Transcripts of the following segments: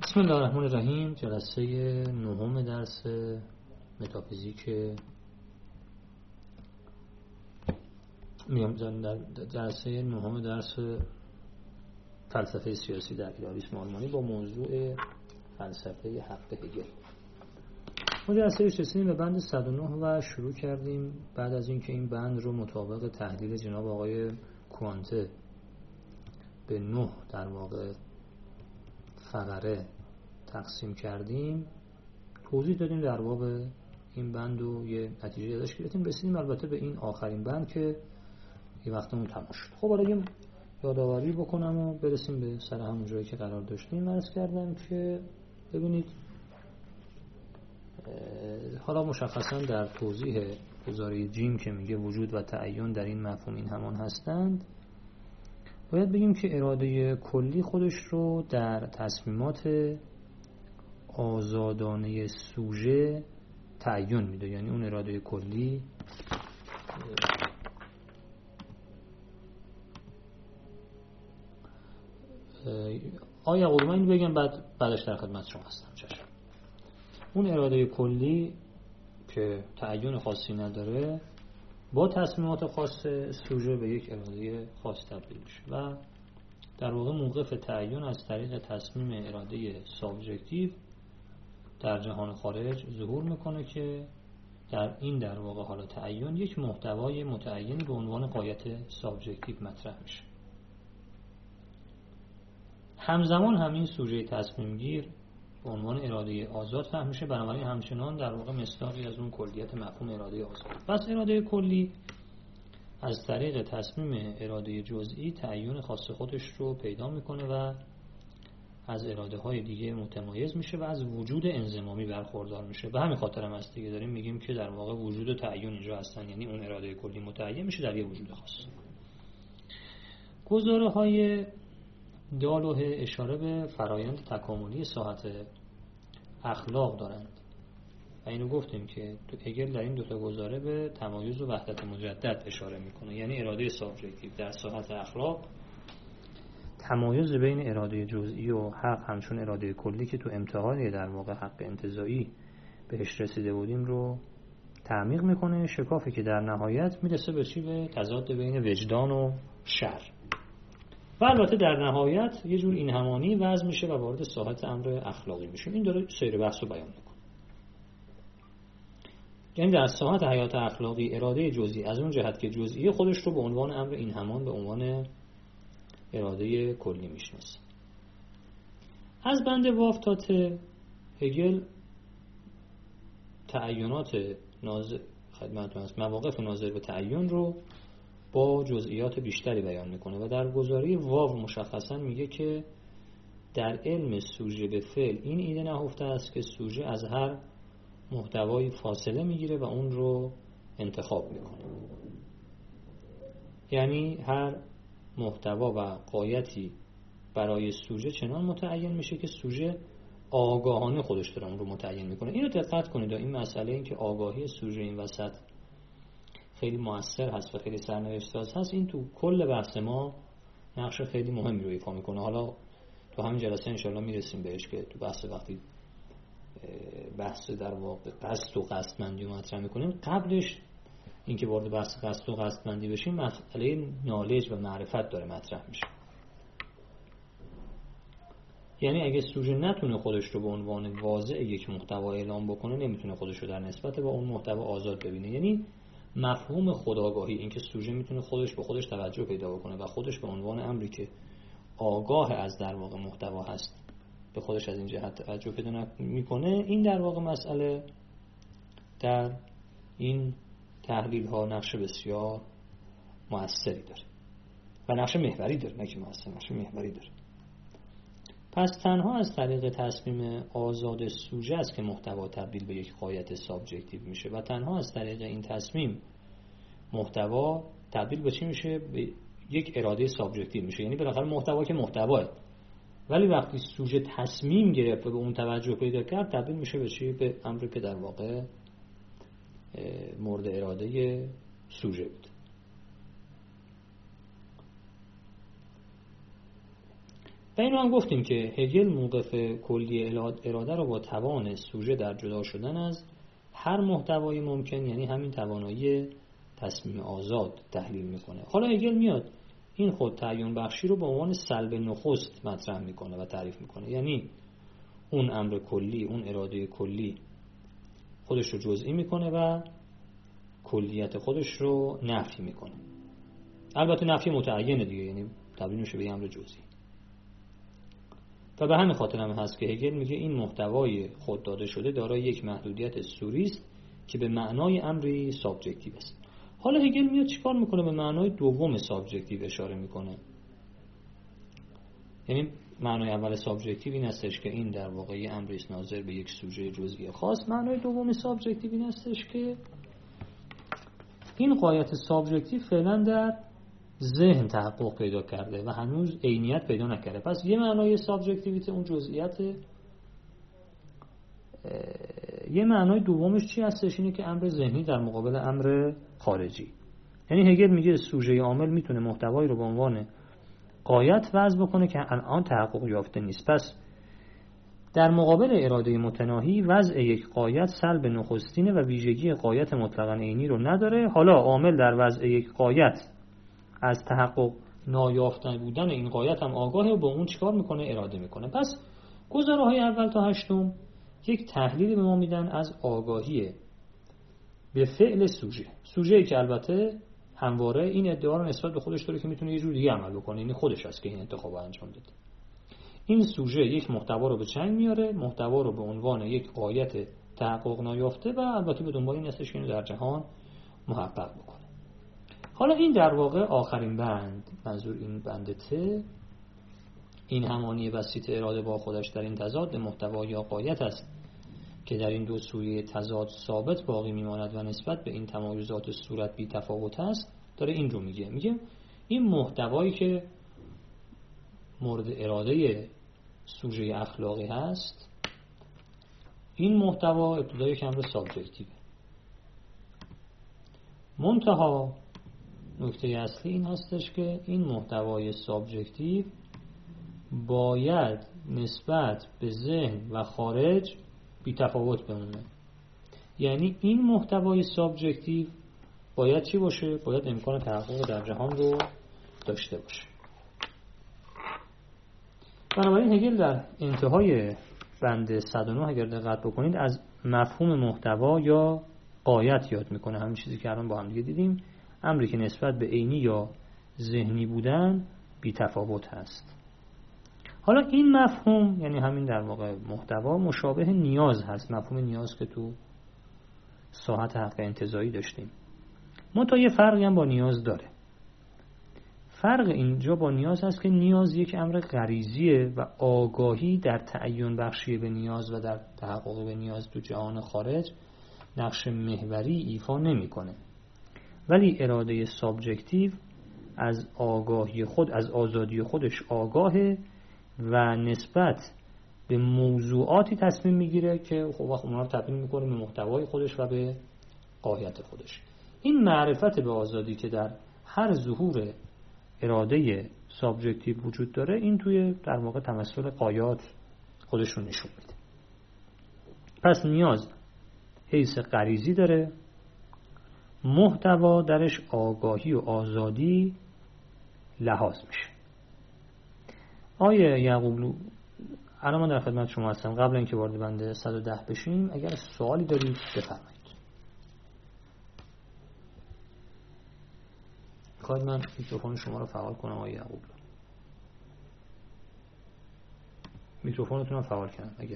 بسم الله الرحمن الرحیم. جلسه 9 درس متافیزیک جلسه 9 درس فلسفه سیاسی در ایدالیسم آلمانی با موضوع فلسفه حق هگل. ما جلسه رسیدیم به بند 109 و شروع کردیم بعد از اینکه این بند رو مطابق تحلیل جناب آقای کوانته به 9 در واقع فقره تقسیم کردیم، توضیح دادیم در باب این بند و یه نتیجه ازش گرفتیم. رسیدیم البته به این آخرین بند که یه وقتمون تموم شد. خب حالا یه یادآوری بکنم و برسیم به سر همون جایی که قرار داشتیم. عرض کردم که ببینید حالا مشخصا در توضیح گزاره جیم که میگه وجود و تعین در این مفهوم این همان هستند، باید بگیم که اراده کلی خودش رو در تصمیمات آزادانه سوژه تعین میده. یعنی اون اراده کلی آیا قربان این بگم بعدش در خدمت شما هستم. چشم. اون اراده کلی که تعین خاصی نداره با تصمیمات خاص سوژه به یک اراده خاص تبدیل میشه و در واقع موقف تعین از طریق تصمیم اراده سابجکتیو در جهان خارج ظهور میکنه که در واقع حالا تعین یک محتوای متعینی به عنوان غایت سابجکتیو مطرح میشه. همزمان همین سوژه تصمیم گیر به عنوان اراده آزاد فهم میشه، بنابراین همچنان در واقع مصداقی از اون کلیت مفهوم اراده آزاد. پس اراده کلی از طریق تصمیم اراده جزئی تعین خاص خودش رو پیدا میکنه و از اراده های دیگه متمایز میشه و از وجود انضمامی برخوردار میشه. به همین خاطر هم است دیگه داریم میگیم که در واقع وجود و تعین اینجا هستن، یعنی اون اراده کلی متعین میشه در یه وجود خاص. گزاره های دالوه اشاره به فرایند تکاملی ساحت اخلاق دارند و اینو گفتیم که هگل در این دو تا گزاره به تمایز و وحدت مجدد اشاره میکنه. یعنی اراده سابجکتیو در ساحت اخلاق تمایز بین اراده جزئی و حق همچون اراده کلی که تو امتحان در واقع حق انتزاعی بهش رسیده بودیم رو تعمیق میکنه، شکافی که در نهایت میرسه به چی؟ به تضاد بین وجدان و شر و البته در نهایت یه جور این همانی وضع میشه و وارد ساحت امر اخلاقی میشه. این داره سیر بحث رو بیان میکنه. یعنی در ساحت حیات اخلاقی اراده جزئی از اون جهت که جزئی خودش رو به عنوان امر این همان به عنوان اراده کلی میشناسه. از بند واف تا ته هگل تعینات ناظر خدمتتون است مواقف ناظر به تعین رو با جزئیات بیشتری بیان میکنه و در گزاره واو مشخصا میگه که در علم سوژه به فعل این ایده نهفته است که سوژه از هر محتوایی فاصله میگیره و اون رو انتخاب میکنه. یعنی هر محتوا و غایتی برای سوژه چنان متعین میشه که سوژه آگاهانه خودش داره اون رو متعین میکنه. اینو دقت کنید، این مسئله این که آگاهی سوژه این وسط خیلی مؤثر هست و خیلی سرنوشت‌ساز هست، این تو کل بحث ما نقش خیلی مهمی رو ایفا میکنه. حالا تو همین جلسه انشالله میرسیم بهش که تو بحث وقتی بحث در واقع قصد و قصدمندی رو مطرح میکنیم، قبلش اینکه وارد بحث قصد و قصدمندی بشیم مسئله نالج و معرفت داره مطرح میشه. یعنی اگه سوژه نتونه خودش رو به عنوان واضع یک محتوا اعلام بکنه، نمیتونه خودش رو در نسبت با اون محتوا آزاد ببینه. یعنی مفهوم خودآگاهی، اینکه سوژه میتونه خودش به خودش توجه پیدا بکنه و خودش به عنوان امری که آگاه از در واقع محتوا هست به خودش از این جهت توجه پیدا میکنه، این در واقع مسئله در این تحلیل ها نقش بسیار مؤثری داره و نقش محوری داره، نه که مؤثر، نقش محوری داره. پس تنها از طریق تصمیم آزاد سوژه است که محتوا تبدیل به یک غایت سابجکتیو میشه و تنها از طریق این تصمیم محتوا تبدیل به چی میشه؟ به یک اراده سابجکتیو میشه. یعنی بالاخره محتوا که محتواه، ولی وقتی سوژه تصمیم گرفت و به اون توجه پیدا کرد تبدیل میشه به چی؟ به امری که در واقع مورد اراده سوژه بود. و اینو هم گفتیم که هگل موقف کلی اراده رو با توان سوژه در جدا شدن از هر محتوای ممکن، یعنی همین توانایی تصمیم آزاد، تحلیل میکنه. حالا هگل میاد این خود تعیین بخشی رو به عنوان سلب نخست مطرح میکنه و تعریف میکنه، یعنی اون امر کلی، اون اراده کلی خودش رو جزئی میکنه و کلیت خودش رو نفی میکنه. البته نفی متعینه دیگه، یعنی تبدیل میشه به امر جزئی. و به همین خاطر هم هست که هگل میگه این محتوای خود داده شده دارای یک محدودیت سوری است که به معنای امری سابجکتیو است. حالا هگل میاد چیکار میکنه؟ به معنای دوم سابجکتیو اشاره میکنه. یعنی معنای اول سابجکتیو این هستش که این در واقع امری است ناظر به یک سوژه جزئی خاص. معنای دوم سابجکتیو این هستش که این غایت سابجکتیو فعلا در ذهن تحقق پیدا کرده و هنوز عینیت پیدا نکرده. پس یه معنای سابجکتیویته اون جزئیات، یه معنای دومش چی هستش؟ اینه که امر ذهنی در مقابل امر خارجی. یعنی هگل میگه سوژه عامل میتونه محتوایی رو به عنوان غایت وضع بکنه که الان تحقق یافته نیست. پس در مقابل اراده متناهی وضع یک غایت سلب نخستینه و ویژگی غایت مطلقاً عینی رو نداره. حالا عامل در وضع یک غایت از تحقق نایافتن بودن این غایت هم آگاهه و با اون چیکار میکنه؟ اراده میکنه. پس گزاره‌های اول تا هشتم یک تحلیلی به ما میدن از آگاهی به فعل سوژه‌ای که البته همواره این ادعا رو نسبت به خودش داره که میتونه یه جور دیگه عمل بکنه، یعنی خودش هست که این انتخاب انجام داده. این سوژه یک محتوا رو به چنگ میاره، محتوا رو به عنوان یک غایت تحقق نایافته و البته به دنبال این هستش که اینو در جهان محقق بکنه. حالا این در واقع آخرین بند، منظور این بند ته، این همانی بسیط اراده با خودش در این تضاد محتوا یا غایت است که در این دو سویه تضاد ثابت باقی میماند و نسبت به این تمایزات صورت بی تفاوت است. داره این رو میگه این محتوایی که مورد اراده سوژه اخلاقی هست، این محتوا ابتدای کمر سابجکتیوه. منتها نکته اصلی این هستش که این محتوای سابجکتیو باید نسبت به ذهن و خارج بی تفاوت بمونه. یعنی این محتوای سابجکتیو باید چی باشه؟ باید امکان تحقق در جهان رو داشته باشه. بنابراین هگل در انتهای بند 109 اگر دقت بکنید از مفهوم محتوا یا غایت یاد میکنه، همین چیزی که الان با هم دیگه دیدیم، امری که نسبت به عینی یا ذهنی بودن بی تفاوت هست. حالا این مفهوم، یعنی همین در واقع محتوا، مشابه نیاز هست، مفهوم نیاز که تو ساحت حق انتزاعی داشتیم. منتها یه فرقی هم با نیاز داره. فرق اینجا با نیاز هست که نیاز یک امر غریزیه و آگاهی در تعیین بخشی به نیاز و در تحقق به نیاز تو جهان خارج نقش محوری ایفا نمی‌کنه. ولی اراده سابجکتیو از آگاهی خود، از آزادی خودش آگاهه و نسبت به موضوعاتی تصمیم میگیره که خب وقت اونها رو تبدیل میکنه به محتوای خودش و به غایت خودش. این معرفت به آزادی که در هر ظهور اراده سابجکتیو وجود داره، این توی در واقع تمثل غایات خودش رو نشون میده. پس نیاز حیث غریزی داره، محتوا درش آگاهی و آزادی لحاظ میشه. آیه یعقوبلو، الان من در خدمت شما هستم. قبل اینکه وارد بند 110 بشیم اگر سوالی دارید بفرمایید. میخواید من میکروفون شما رو فعال کنم آیه یعقوبلو؟ میکروفونتون رو فعال کنم اگر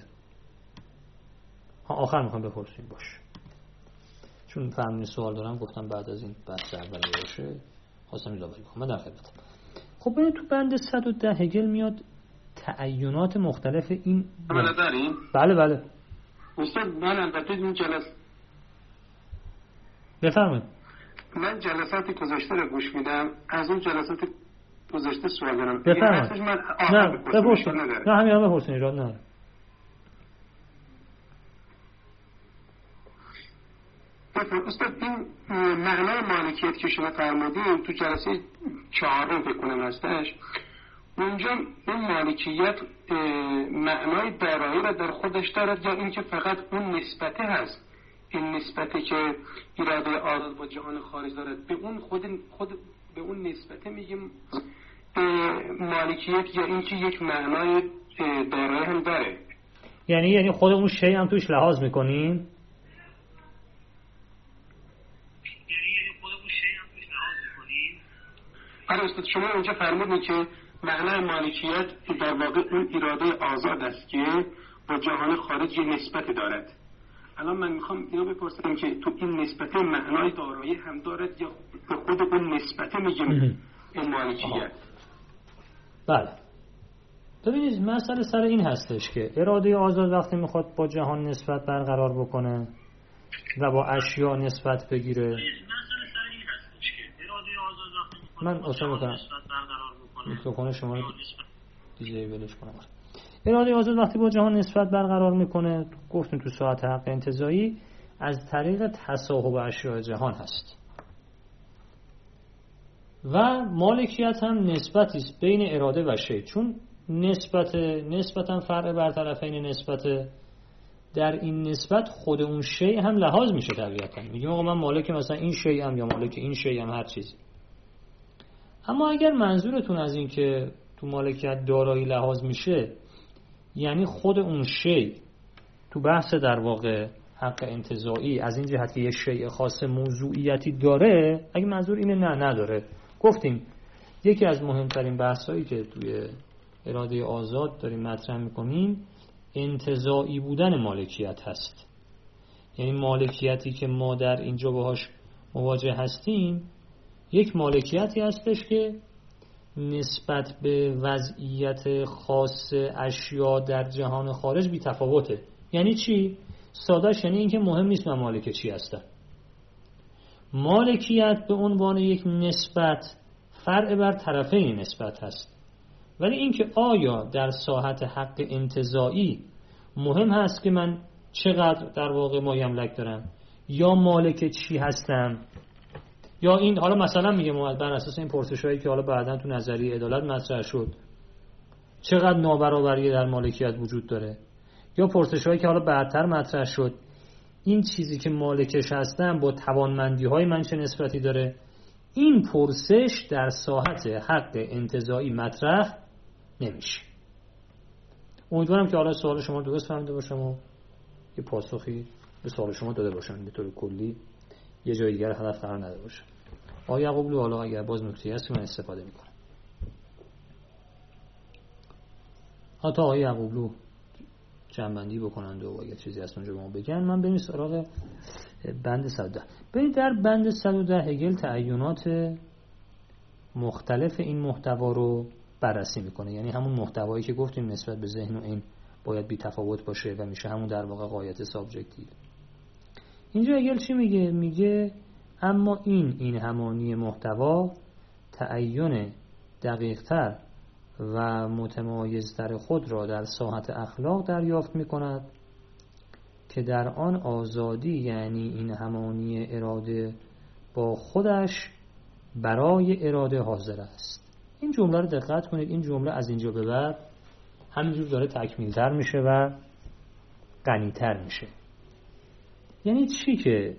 آخر میخوام بپرسیم باشه، چون فهمین سوال دارم گفتم بعد از این بحث اولیه باشه خواستم یادآوری کنم. من در خدمتم. خب ببین تو بند 110 هگل میاد تعینات مختلف این داریم. بله استاد من البته این جلسه بفرمایید. من جلساتی گذشته رو گوش میدم، از اون جلسات گذشته سوال دارم. بفرمایید. نه بپرسید. نه همین هم بپرسید، ایراد نداره. استاد این معنای مالکیت که شما فرمودید تو جلسه 4 فکر کنم هستش، اونجا این مالکیت معنای دارایی را در خودش دارد یا اینکه فقط اون نسبته هست؟ این نسبته که اراده آزاد با جهان خارج دارد به اون خود به اون نسبته میگیم مالکیت، یا اینکه یک معنای دارایی هم داره؟ یعنی خود اون شی هم توش لحاظ میکنیم؟ آره استاد، شما اونجا فرمودید که معنای مالکیت در واقع اون اراده آزاد است که با جهان خارج یه نسبت دارد. الان من میخوام اینو بپرسم که تو این نسبت معنای دارایی هم دارد یا به خود اون نسبت میگیم این مالکیت؟ بله، ببینید مسئله سر این هستش که اراده آزاد وقتی میخواد با جهان نسبت برقرار بکنه و با اشیاء نسبت بگیره، من اصلا میکنم میکروفون شما رو دیزیبلش کنم. اراده آزاد وقتی با جهان نسبت برقرار میکنه، گفتیم تو ساعت حق انتزاعی، از طریق تصاحب اشیاء جهان هست و مالکیت هم نسبتی است بین اراده و شی، چون نسبتا فرع بر طرفین نسبت، در این نسبت خود اون شی هم لحاظ میشه طبیعتا. میگیم آقا من مالک مثلا این شی ام یا مالک این شی ام، هر چیزی. اما اگر منظورتون از این که تو مالکیت دارایی لحاظ میشه یعنی خود اون شی تو بحث در واقع حق انتزاعی از این جهت که یه شیء خاص موضوعیتی داره، اگه منظور اینه نه نداره، گفتیم یکی از مهمترین بحثایی که توی اراده آزاد داریم مطرح میکنیم انتزاعی بودن مالکیت هست. یعنی مالکیتی که ما در اینجا باهاش مواجه هستیم یک مالکیتی هستش که نسبت به وضعیت خاص اشیاء در جهان خارج بی تفاوته. یعنی چی؟ سادهش یعنی اینکه مهم نیست من مالک چی هستم. مالکیت به عنوان یک نسبت فرع بر طرفین نسبت هست، ولی اینکه آیا در ساحت حق انتزاعی مهم هست که من چقدر در واقع مایملک دارم یا مالک چی هستم، یا این حالا مثلا میگم بر اساس این پرسشایی که حالا بعداً تو نظریه عدالت مطرح شد چقدر نابرابری در مالکیت وجود داره، یا پرسشایی که حالا بعدتر مطرح شد این چیزی که مالکش هستم با توانمندی‌های من چه نسبتی داره. این پرسش در ساحت حق انتزاعی مطرح نمیشه. امیدوارم که حالا سوال شما درست فهمیده باشم و یه پاسخی به سوال شما داده باشم، به طور کلی یه جای دیگر هدف قرار نداده باشم. آقای یعقوبلو حالا اگر باز نکته‌ای هست من استفاده میکنم. حتی آقای یعقوبلو جمع‌بندی بکنند و اگر چیزی هست اونجا به ما بگن. من بریم سراغ بند 110. ببینید در بند 110 هگل تعیینات مختلف این محتوا رو بررسی میکنه. یعنی همون محتوایی که گفتیم نسبت به ذهن و این باید بی تفاوت باشه و میشه همون در واقع غایت سابجکتیو. اینجا هگل چی میگه؟ میگه اما این همانی محتوا تعیین دقیق‌تر و متمایزتر خود را در ساحت اخلاق دریافت می‌کند که در آن آزادی یعنی این همانی اراده با خودش برای اراده حاضر است. این جمله رو دقت کنید. این جمله از اینجا به بعد همینجور داره تکمیل‌تر میشه و غنی‌تر میشه. یعنی چی که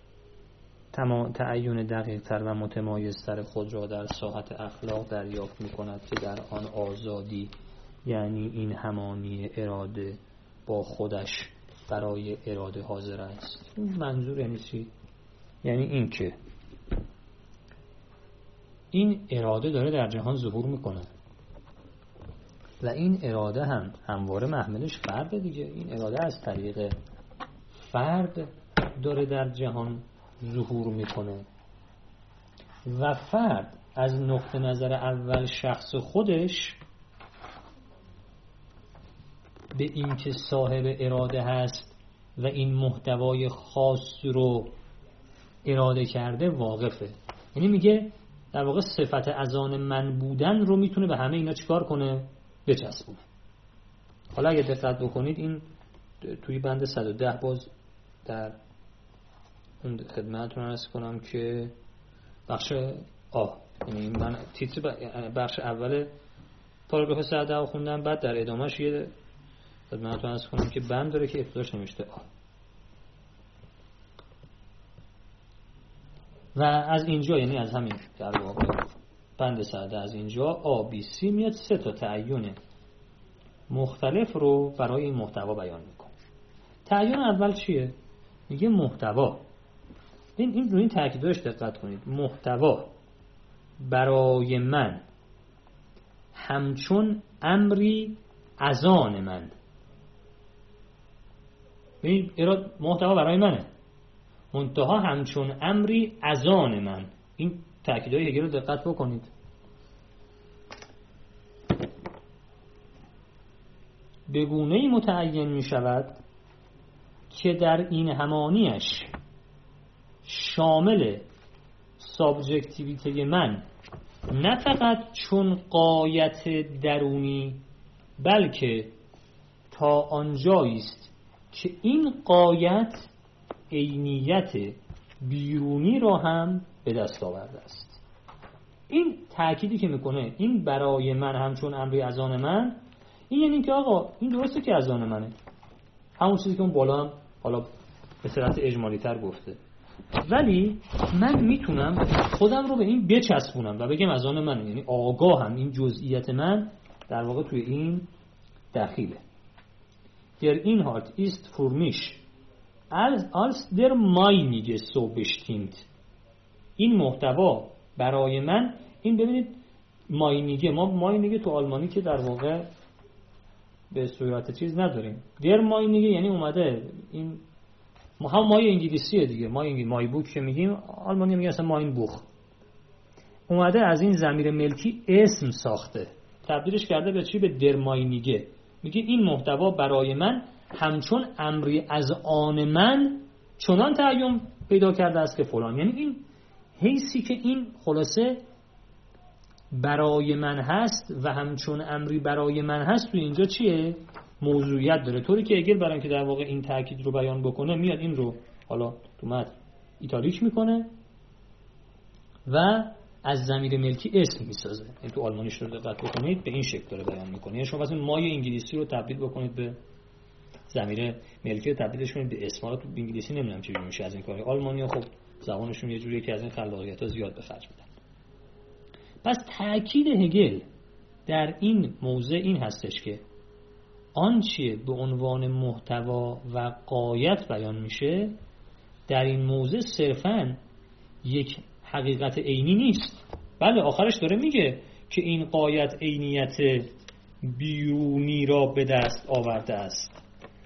تعیین دقیق‌تر و متمایزتر خود را در ساحت اخلاق دریافت می‌کند که در آن آزادی یعنی این همانی اراده با خودش برای اراده حاضر است. این منظور یعنی چی؟ یعنی این که این اراده داره در جهان ظهور میکنه و این اراده هم همواره محملش فرد دیگه. این اراده از طریق فرد داره در جهان ظهور میکنه و فرد از نقطه نظر اول شخص خودش به این که صاحب اراده هست و این محتوای خاص رو اراده کرده واقفه. یعنی میگه در واقع صفت از آن من بودن رو میتونه به همه اینا چیکار کنه؟ بچسبونه. حالا اگه دقت بکنید این توی بند 110 باز در اون خدمتتون عرض کنم که بخش یعنی من تیتر بخش اول پاراگراف 110 خوندم، بعد در ادامهش یه خدمتتون عرض کنم که بند داره که ابتداش نوشته و از اینجا، یعنی از همین در واقع بند 110 از اینجا ABC میاد 3 تا تعیین مختلف رو برای این محتوا بیان میکنه. تعیین اول چیه؟ میگه محتوا، این رو این تاکیدش دقت کنید، محتوا برای من همچون امری از آن من. ببین محتوا برای منه، منتها همچون امری از آن من. این تاکیدهای هگل رو دقت بکنید. به گونه‌ای متعین می شود که در این همانیش شامل سابجکتیویته من نه فقط چون غایت درونی، بلکه تا آنجایی است که این غایت عینیت بیرونی را هم به دست آورده است. این تأکیدی که میکنه این برای من همچون امری از آن من، این یعنی که آقا این درسته که از آن منه، همون چیزی که اون بالا هم حالا به صورت اجمالی تر گفته، ولی من میتونم خودم رو به این بچسبونم و بگم از آن منه، یعنی آگاهم این جزئیت من در واقع توی این دخیله. Der Inhalt ist für mich als der meinige so bestimmt. این محتوا برای من، این ببینید ماینیگه، ما ماینیگه تو آلمانی که در واقع به صورت چیز نداریم، در ماینیگه یعنی اومده این هم مای انگلیسیه دیگه، مای بوک که میگیم، آلمانی میگه اصلا ماین بوخ، اومده از این ضمیر ملکی اسم ساخته، تبدیلش کرده به چی؟ به در ماینیگه. میگه این محتوا برای من همچون امری از آن من چنان تعیین پیدا کرده است که فلان، یعنی این حیثی که این خلاصه برای من هست و همچون امری برای من هست تو اینجا چیه؟ موضوعیت داره، طوری که هگل برای که در واقع این تاکید رو بیان بکنه میاد این رو حالا تو متن ایتالیک میکنه و از ضمیر ملکی اسم میسازه. این تو آلمانیش رو دقت بکنید به این شکل داره بیان میکنه، یعنی شما مثلا مای انگلیسی رو تبدیل بکنید به ضمیر ملکی رو تبدیلش کنید به اسم. حالا تو انگلیسی نمیدونم چجوری میشه از این کار، آلمانی‌ها خب زبانشون یه جوریه که از این خلاقیت‌ها زیاد به خرج میدن. پس تأکید هگل در این موضع این هستش که آنچه به عنوان محتوا و غایت بیان میشه در این موضع صرفاً یک حقیقت عینی نیست، بله آخرش داره میگه که این غایت عینیت بیرونی را به دست آورده است،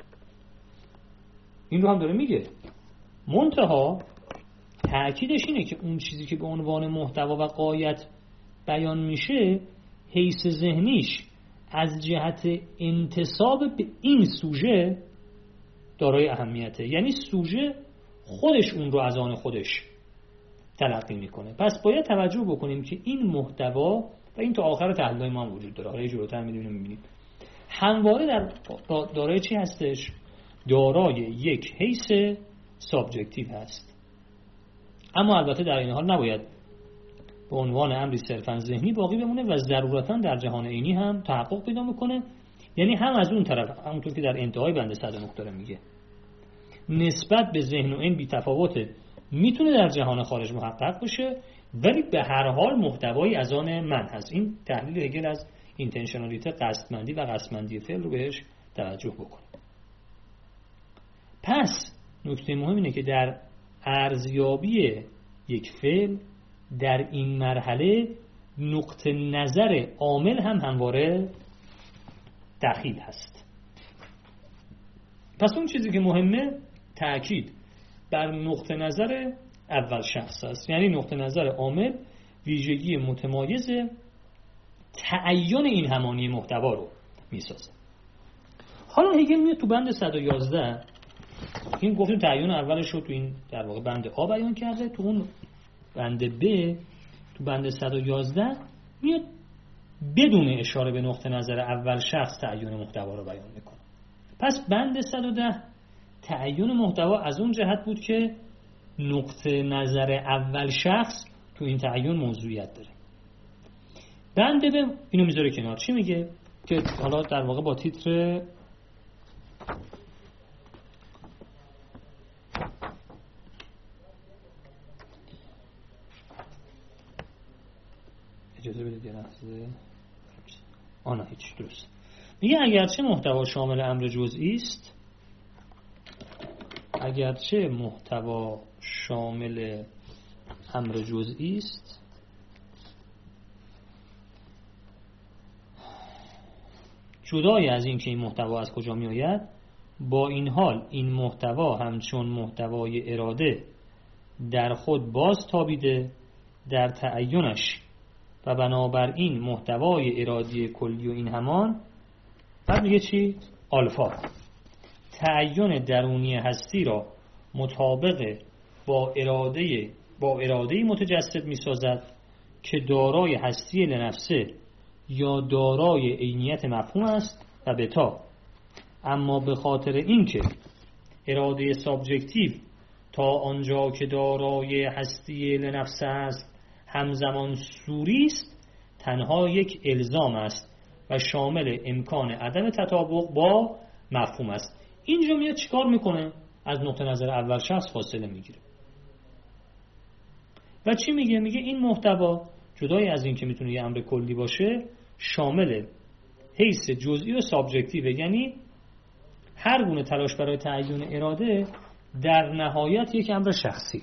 این رو هم داره میگه، منتها تأکیدش اینه که اون چیزی که به عنوان محتوا و غایت بیان میشه حیث ذهنیش از جهت انتساب به این سوژه دارای اهمیته، یعنی سوژه خودش اون رو از آن خودش تلقی میکنه. پس باید توجه بکنیم که این محتوا و این تا آخر تحلیل ما هم وجود داره، حالا جلوتر می‌بینیم همواره در دارای چی هستش؟ دارای یک حیث سابجکتیو هست، اما البته در این حال نباید به عنوان امری صرفاً ذهنی باقی بمونه و ضرورتاً در جهان عینی هم تحقق پیدا میکنه، یعنی هم از اون طرف همونطور که در انتهای بند 109 داره میگه نسبت به ذهن و این بی‌تفاوته، میتونه در جهان خارج محقق بشه ولی به هر حال محتوایی از آن من هست. این تحلیل هگل از اینتنشنالیته، قصدمندی و قصدمندی فعل رو بهش توجه بکنه. پس نکته مهم اینه که در ارزیابی یک فعل در این مرحله نقطه نظر عامل هم همواره دخیل هست. پس اون چیزی که مهمه تأکید بر نقطه نظر اول شخص است، یعنی نقطه نظر عامل ویژگی متمایز تعین این همانی محتوا رو میسازه. حالا هگل میاد تو بند 111، این گفتیم تعین اولش رو تو این در واقع بند آ بیان کرده، تو اون بند ب تو بند 111 میاد بدون اشاره به نقطه نظر اول شخص تعین محتوا رو بیان میکنه. پس بند 110 تعین محتوا از اون جهت بود که نقطه نظر اول شخص تو این تعین موضوعیت داره. بنده به اینو میذاره کنار. چی میگه؟ که حالا در واقع با تیتر اجازه بدید یه لحظه. آنها هیچ درست. میگه اگرچه محتوا شامل امر جزئی است، اگرچه محتوا شامل امر جزئی است، جدای از این که این محتوا از کجا می آید، با این حال این محتوا همچون محتوای اراده در خود باز تابیده در تعینش و بنابراین محتوای ارادی کلی و این همان. بعد میگه چی؟ آلفا تعین درونی هستی را مطابق با اراده متجسد میسازد که دارای هستی لنفسه یا دارای عینیت مفهوم است و بتا. اما به خاطر اینکه اراده سابجکتیو تا آنجا که دارای هستی لنفسه است همزمان صوری است، تنها یک الزام است و شامل امکان عدم تطابق با مفهوم است. اینجا میاد چیکار میکنه؟ از نقطه نظر اول شخص فاصله میگیره و چی میگه؟ میگه این محتوا جدای از این که میتونه یه امر کلی باشه، شامل حیث جزئی و سابجکتیو، یعنی هر گونه تلاش برای تعیین اراده در نهایت یک امر شخصی.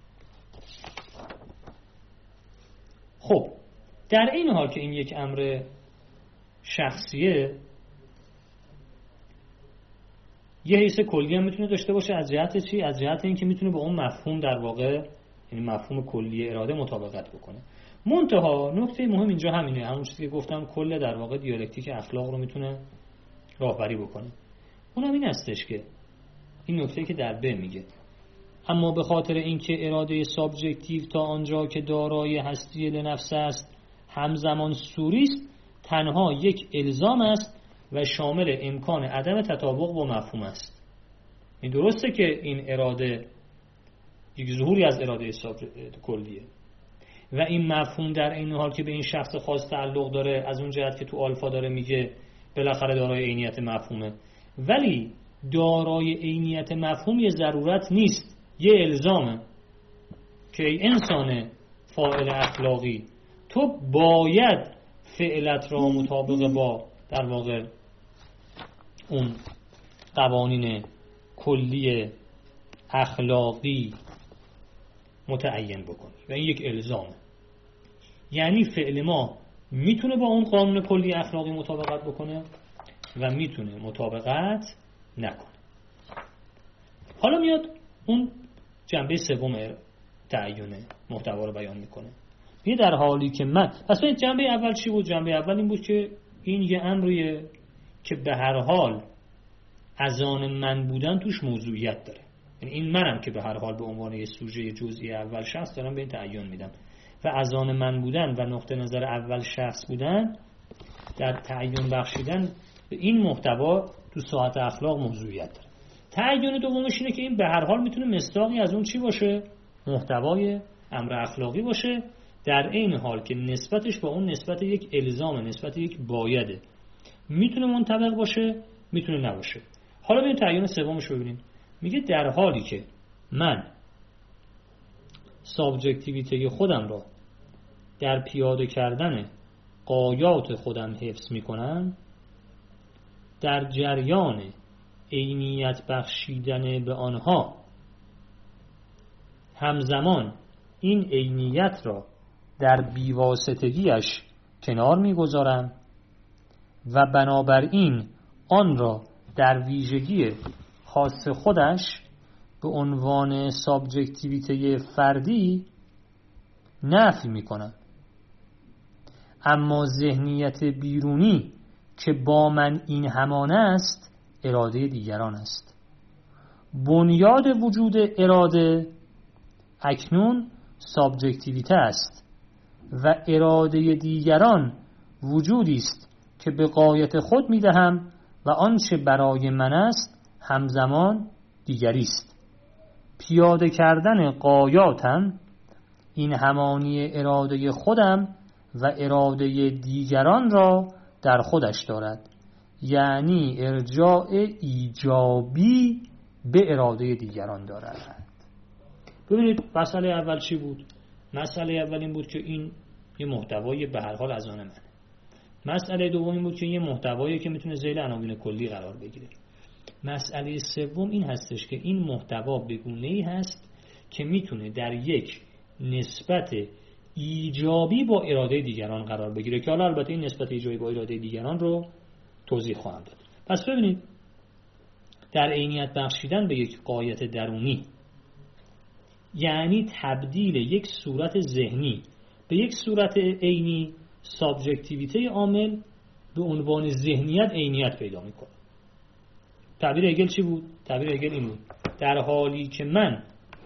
خب در این حال که این یک امر شخصیه، یه حیث کلی هم میتونه داشته باشه. از جهت چی؟ از جهت اینکه میتونه با اون مفهوم در واقع، یعنی مفهوم کلی اراده مطابقت بکنه. منتها نکته مهم اینجا همینه، همون چیزی که گفتم، کل در واقع دیالکتیک اخلاق رو میتونه راهبری بکنه. اونم این هستش که این نکته که در ب میگه اما به خاطر اینکه اراده سابجکتیو تا آنجا که دارای هستی لنفس است همزمان صوری است، تنها یک الزام است و شامل امکان عدم تطابق با مفهوم است. این درسته که این اراده یک ظهوری از اراده کلیه و این مفهوم در این حال که به این شخص خاص تعلق داره، از اون جهت که تو آلفا داره میگه بالاخره دارای عینیت مفهومه، ولی دارای عینیت مفهوم یه ضرورت نیست، یه الزامه که ای انسان فاعل اخلاقی، تو باید فعلت را مطابق با در واقع اون قوانین کلی اخلاقی متعین بکنی و این یک الزامه. یعنی فعل ما میتونه با اون قانون کلی اخلاقی مطابقت بکنه و میتونه مطابقت نکنه. حالا میاد اون جنبه سوم تعین محتوا رو بیان میکنه. میگه در حالی که من، اصلا جنبه اول چی بود؟ جنبه اول این بود که این یه امریه که به هر حال از آن من بودن توش موضوعیت داره، یعنی این منم که به هر حال به عنوان یه سوژه جزئی اول شخص دارم به این تعین میدم و از آن من بودن و نقطه نظر اول شخص بودن در تعین بخشیدن به این محتوا تو ساعت اخلاق موضوعیت داره. تعین دومش اینه که این به هر حال میتونه مصداقی از اون چی باشه؟ محتوای امر اخلاقی باشه، در این حال که نسبتش با اون نسبت یک الزامه، نسبت یک بایده، میتونه منطبق باشه، میتونه نباشه. حالا ببین تعین سومش رو ببینیم. میگه در حالی که من سابجکتیویته خودم را در پیاده کردن غایات خودم حفظ میکنم، در جریان عینیت بخشیدن به آنها همزمان این عینیت را در بیواسطگیش کنار میگذارم و بنابراین آن را در ویژگی خاص خودش به عنوان سابجکتیویته فردی نفی میکنم. اما ذهنیت بیرونی که با من این همان است اراده دیگران است. بنیاد وجود اراده اکنون سابجکتیویته است و اراده دیگران وجودی است که به غایت خود میدهم و آنچه برای من است همزمان دیگری است. پیاده کردن غایاتم این همانی اراده خودم و اراده دیگران را در خودش دارد، یعنی ارجاع ایجابی به اراده دیگران دارد. ببینید مسئله اول چی بود؟ مسئله اول این بود که این یه محتوای به هر حال از آن منه. مسئله دوم این بود که یه محتوایی که میتونه ذیل عناوین کلی قرار بگیره. مسئله سوم این هستش که این محتوا به گونه‌ای هست که میتونه در یک نسبت ایجابی با اراده دیگران قرار بگیره که حالا البته این نسبت ایجابی با اراده دیگران رو توضیح خواهم داد. پس ببینید در عینیت بخشیدن به یک غایت درونی یعنی تبدیل یک صورت ذهنی به یک صورت عینی، سابجکتیویته عامل به عنوان ذهنیت عینیت پیدا میکنه. تعبیر هگل چی بود؟ تعبیر هگل این بود: در حالی که من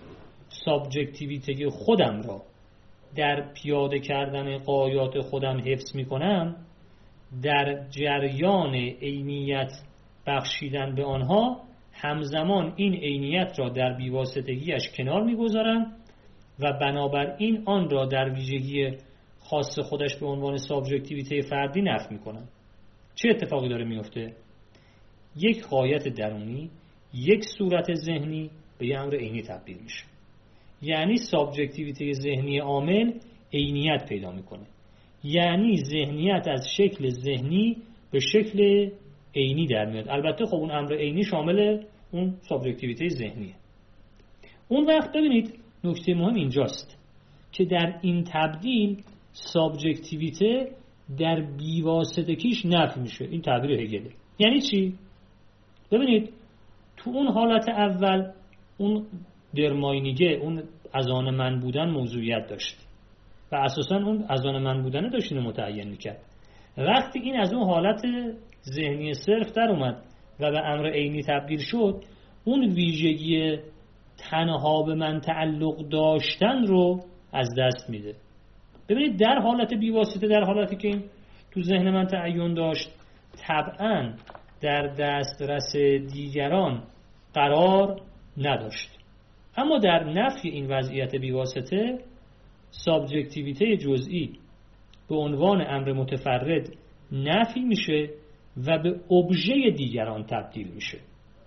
سابجکتیویته خودم را در پیاده کردن غایات خودم حفظ میکنم، در جریان عینیت بخشیدن به آنها همزمان این عینیت را در بیواسطگیش کنار میگذارم و بنابراین آن را در ویژگی خاص خودش به عنوان سابجکتیویته فردی نفی میکنم. چه اتفاقی داره میفته؟ یک غایت درونی، یک صورت ذهنی به یک امر عینی تبدیل میشه. یعنی سابجکتیویته ذهنی عامل عینیت پیدا میکنه. یعنی ذهنیت از شکل ذهنی به شکل عینی در میاد. البته خب اون امر عینی شامل اون سابجکتیویته ذهنیه. اون وقت ببینید نکته مهم اینجاست که در این تبدیل سابجکتیویته در بیواسطگیش نفی میشه. این تعبیر هگله. یعنی چی؟ ببینید تو اون حالت اول اون درماینیگه، اون از آن من بودن موضوعیت داشت و اساساً اون از آن من بودن داشت اینو متعین میکرد. وقتی این از اون حالت ذهنی صرف در اومد و به امر عینی تبدیل شد، اون ویژگی تنها به من تعلق داشتن رو از دست میده. ببینید در حالت بیواسطه، در حالتی که این تو ذهن من تعین داشت، طبعاً در دسترس دیگران قرار نداشت. اما در نفی این وضعیت بیواسطه، سابجکتیویته جزئی به عنوان امر متفرد نفی میشه و به ابژه دیگران تبدیل میشه.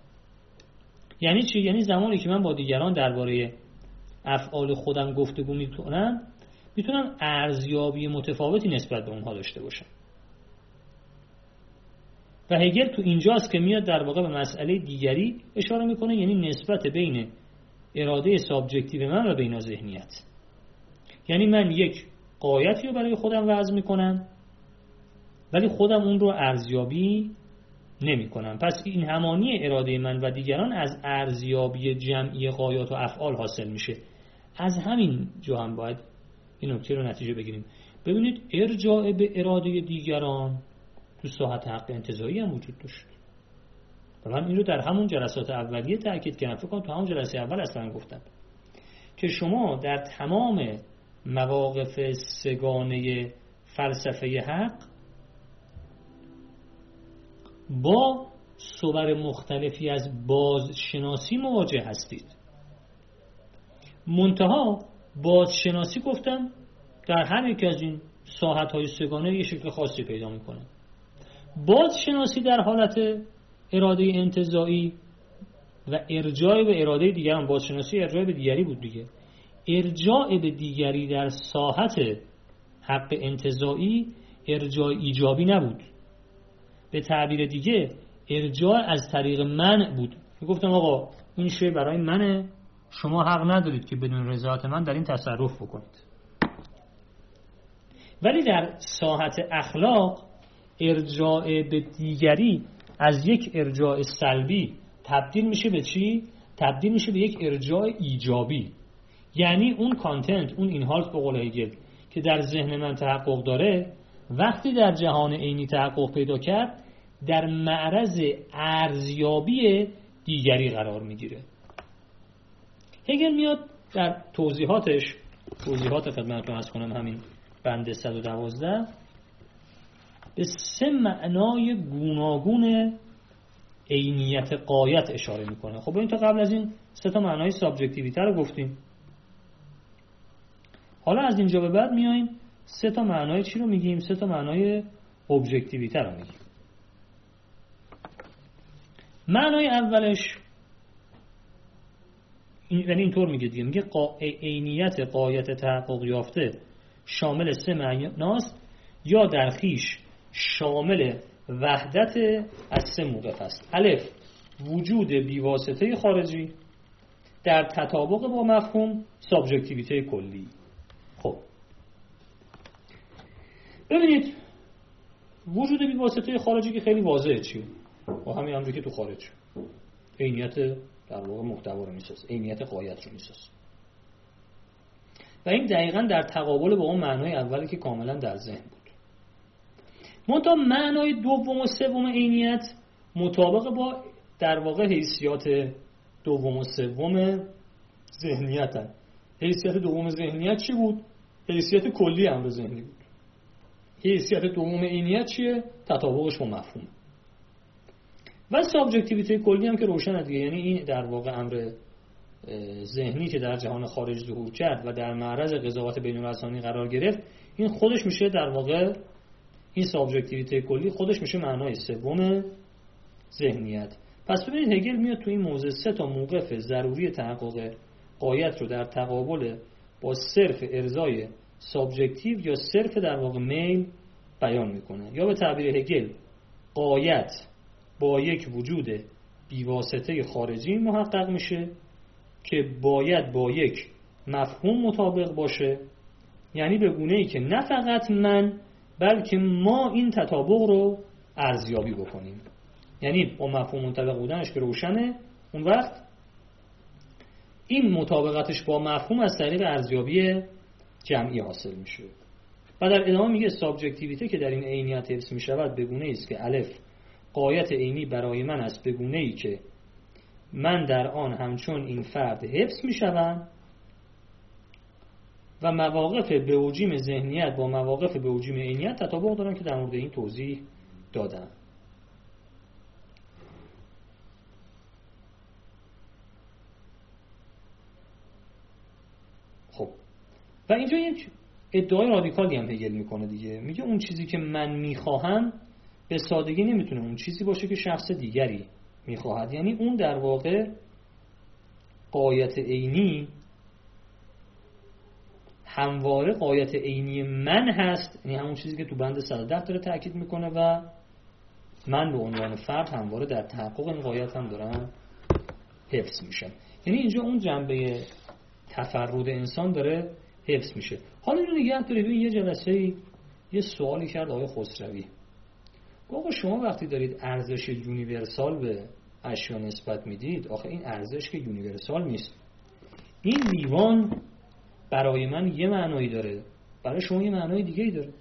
یعنی چی؟ یعنی زمانی که من با دیگران درباره افعال خودم گفتگو میکنم، میتونم ارزیابی متفاوتی نسبت به اونها داشته باشم. و هگل تو اینجاست که میاد در واقع به مسئله دیگری اشاره میکنه، یعنی نسبت بین اراده سابجکتیو من و بین ذهنیت. یعنی من یک غایتی رو برای خودم وضع میکنم ولی خودم اون رو ارزیابی نمی کنم. پس این همانی اراده من و دیگران از ارزیابی جمعی غایات و افعال حاصل میشه. از همین جا هم باید این نکته رو نتیجه بگیریم. ببینید ارجاع به اراده دیگران تو ساحت حق انتزاعی هم وجود داشت و من این رو در همون جلسات اولیه تأکید کردم. فکر کنم تو همون جلسه اول اصلا گفتم که شما در تمام مواقف سگانه فلسفه حق با صور مختلفی از بازشناسی مواجه هستید. منتها بازشناسی گفتم در هر یک از این ساحت‌های سگانه یه شکل خاصی پیدا میکنه. بازشناسی در حالت اراده انتزاعی و ارجاع به اراده دیگران، بازشناسی ارجاع به دیگری بود دیگه. ارجاع به دیگری در ساحت حق انتزاعی ارجاع ایجابی نبود. به تعبیر دیگه ارجاع از طریق من بود. گفتم آقا این شی برای منه، شما حق ندارید که بدون رضایت من در این تصرف بکنید. ولی در ساحت اخلاق ارجاع به دیگری از یک ارجاع سلبی تبدیل میشه به چی؟ تبدیل میشه به یک ارجاع ایجابی. یعنی اون کانتنت، اون اینهالت به قول هگل که در ذهن من تحقق داره، وقتی در جهان عینی تحقق پیدا کرد در معرض ارزیابی دیگری قرار میگیره. هگل میاد در توضیحات خدمتتون عرض کنم همین بند 112 به 3 معنای گوناگون عینیت غایت اشاره میکنه. خب این تا قبل از این 3 معنای سابجکتیویته رو گفتیم. حالا از اینجا به بعد میایم سه تا معنای چی رو میگیم؟ سه تا معنای ابجکتیویته رو میگیم. معنای اولش یعنی اینطور میگه دیگه، میگه عینیت غایت تحقق یافته شامل سه معناست یا در خویش شامل وحدت از سه موقف است. الف، وجود بیواسطه خارجی در تطابق با مفهوم سابجکتیویته کلی. خب ببینید وجود بیواسطه خارجی که خیلی واضحه چیه، با همین امری که تو خارج عینیت در واقع محتوا رو میسازه، عینیت غایت رو میسازه و این دقیقاً در تقابل با اون معنای اولی که کاملا در ذهن بود. منتها معنای دوم و سوم عینیت مطابق با در واقع حیثیات دوم و سوم ذهنیت هست. حیثیت دوم ذهنیت چی بود؟ حیثیت کلی امر ذهنی بود. حیثیت دوم عینیت چیه؟ تطابقش با مفهوم. و سابجکتیویته کلی هم که روشنه دیگه، یعنی این در واقع امر ذهنی که در جهان خارج ظهور کرد و در معرض قضاوت بین‌الانسانی قرار گرفت، این خودش میشه در واقع این سابجکتیویته کلی خودش میشه معنای سوم ذهنیت. پس ببینید هگل میاد تو این موضوع سه تا موقف ضروری تحقق غایت رو در تقابل با صرف ارضای سابجکتیو یا صرف در واقع میل بیان میکنه. یا به تعبیر هگل غایت با یک وجود بیواسطه خارجی محقق میشه که باید با یک مفهوم مطابق باشه، یعنی به گونه‌ای که نه فقط من بلکه ما این تطابق رو ارزیابی بکنیم. یعنی با مفهوم منطبق بودنش که روشنه، اون وقت این مطابقتش با مفهوم از طریق ارزیابی جمعی حاصل میشه. و در ادامه میگه سابجکتیویته که در این عینیت حفظ میشود به گونه‌ای است که الف، غایت عینی برای من است به گونه‌ای که من در آن همچون این فرد حفظ میشوم و مواقف بوجیم ذهنیت با مواقف بوجیم عینیت تطابق دارن که در مورد این توضیح دادم. خب و اینجا یک ادعای رادیکالی هم هگل میکنه دیگه، میگه اون چیزی که من میخواهم به سادگی نمیتونه اون چیزی باشه که شخص دیگری میخواهد. یعنی اون در واقع غایت عینی همواره غایت عینی من هست، یعنی همون چیزی که تو بند 110 داره تاکید میکنه و من به عنوان فرد همواره در تحقق این غایت هم دارم حفظ میشم. یعنی اینجا اون جنبه تفرد انسان داره حفظ میشه. حالا اینو نگه دارید. یه جلسه یه سوالی کرد آقای خسروی، آقا شما وقتی دارید ارزش یونیورسال به اشیا نسبت میدید، آخه این ارزش که یونیورسال نیست. این لیوان برای من یه معنایی داره، برای شما یه معنای دیگه‌ای داره.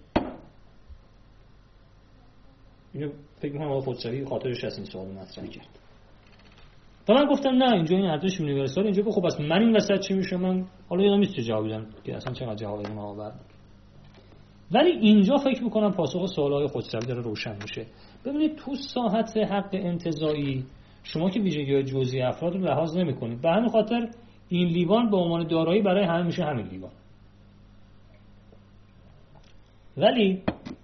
اینو فکر می‌کنم آقای خسروی خاطرش از این سوال مطرح کرد. و من گفتم نه اینجا این ارزش یونیورسال، اینجا خب پس من این وسط چی میشه؟ من حالا یادم نیست چه جوابی دادم که اصلا چقدر جواب این آورد. ولی اینجا فکر میکنم پاسخ سوالای خسروی داره روشن میشه. ببینید تو ساحت حق انتزاعی شما که ویژگی جزئی افراد رو لحاظ نمیکنید، به همین خاطر این لیوان به عنوان دارایی برای همه میشه همین لیوان. ولی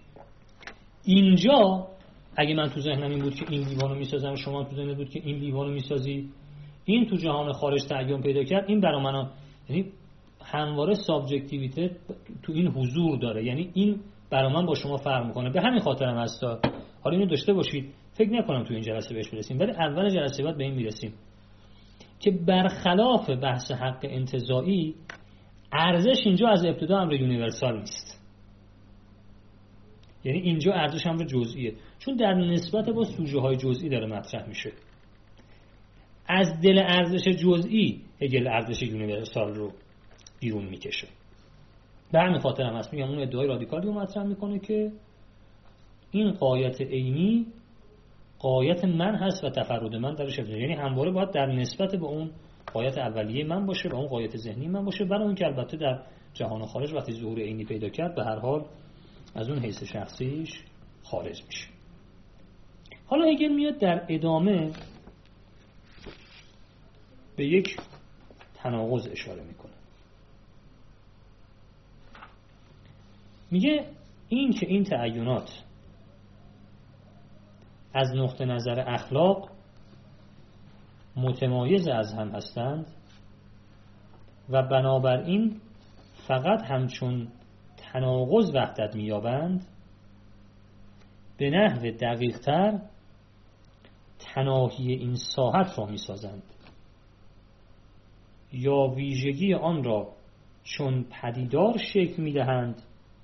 اینجا اگه من تو ذهنم این بود که این لیوانو میسازم، شما تو ذهنت بود که این لیوانو میسازی، این تو جهان خارج تعین پیدا کرد، این برای من یعنی همواره سابجکتیویته تو این حضور داره، یعنی این برای من با شما فرق میکنه. به همین خاطرم هستا. حالا اینو داشته باشید، فکر نکنم تو این جلسه بهش برسیم، ولی اول جلسه بعد به این میرسیم که برخلاف بحث حق انتزاعی ارزش اینجا از ابتدا امر یونیورسال نیست. یعنی اینجا ارزش امر جزئیه، چون در نسبت با سوژه های جزئی داره مطرح میشه. از دل ارزش جزئی هگل ارزش یونیورسال رو بیرون میکشه. به همین خاطر هم هست میگم اون ادعای رادیکالی رو مطرح میکنه که این غایت عینی غایت من هست و تفرد من درش حفظ، یعنی همواره باید در نسبت به اون غایت اولیه من باشه و اون غایت ذهنی من باشه، برای اون که البته در جهان خارج وقتی ظهور عینی پیدا کرد به هر حال از اون حیث شخصیش خارج میشه. حالا هگل میاد در ادامه به یک تناقض اشاره میکنه. میگه این که این تعینات از نقطه نظر اخلاق متمایز از هم هستند و بنابراین فقط همچون تناقض وحدت می‌یابند، به نحو دقیق‌تر تناهی این ساحت را می‌سازند یا ویژگی آن را چون پدیدار شکل می‌دهند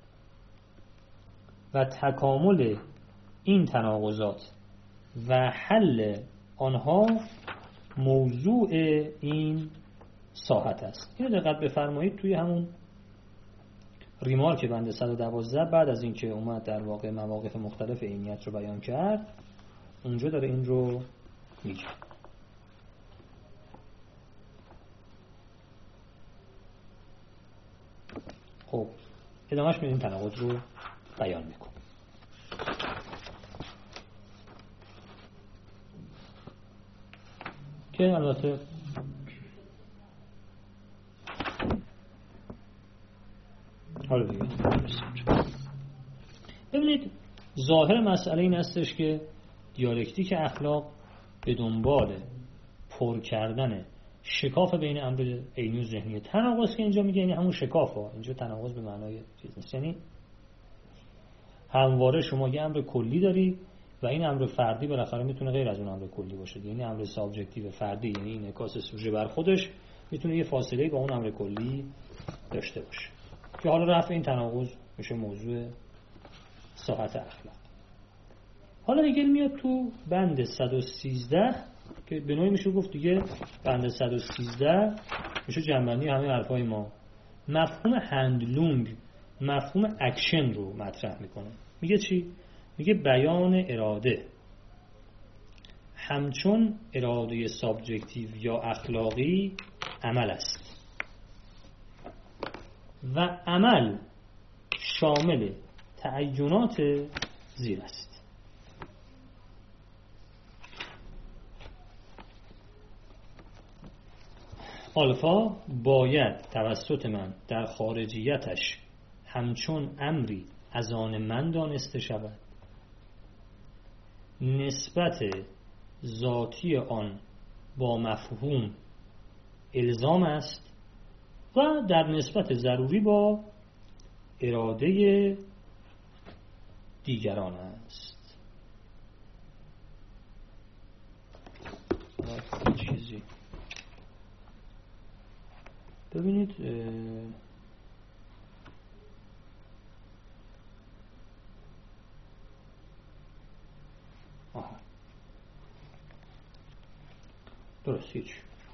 و تکامل این تناقضات و حل آنها موضوع این ساحت است. اینو دقت بفرمایید توی همون ریمارک بند 112 بعد از اینکه اومد در واقع مواقف مختلف عینیت رو بیان کرد، اونجا داره این رو میگه. خب ادامهش میدیم تناقض رو بیان میکنه. که البته حالا دیگه ببینید ظاهر مسئله این هستش که دیالکتیک اخلاق به دنبال پر کردن شکاف بین امر عینی و ذهنی. تناقض که اینجا میگه یعنی همون شکاف ها، اینجا تناقض به معنای چیز نیست، یعنی همواره شما یه امر کلی داری و این امر فردی بالاخره میتونه غیر از اون امر کلی باشه، یعنی امر سابجکتیو فردی، یعنی انعکاس سوژه بر خودش میتونه یه فاصله با اون امر کلی داشته باشه که حالا رفع این تناقض میشه موضوع ساحت اخلاق. حالا دیگه میاد تو بند 113 که به نوعی میشه گفت دیگه بند 113 میشه جمعنی همه حرفای ما، مفهوم هندلونگ، مفهوم اکشن رو مطرح میکنه. میگه چی؟ میگه بیان اراده همچون اراده سابجکتیو یا اخلاقی عمل است و عمل شامل تعینات زیر است. آلفا باید توسط من در خارجیتش همچون امری از آن من دانسته شود، نسبت ذاتی آن با مفهوم الزام است و در نسبت ضروری با اراده دیگران است. چیزی ببینید درست هیچ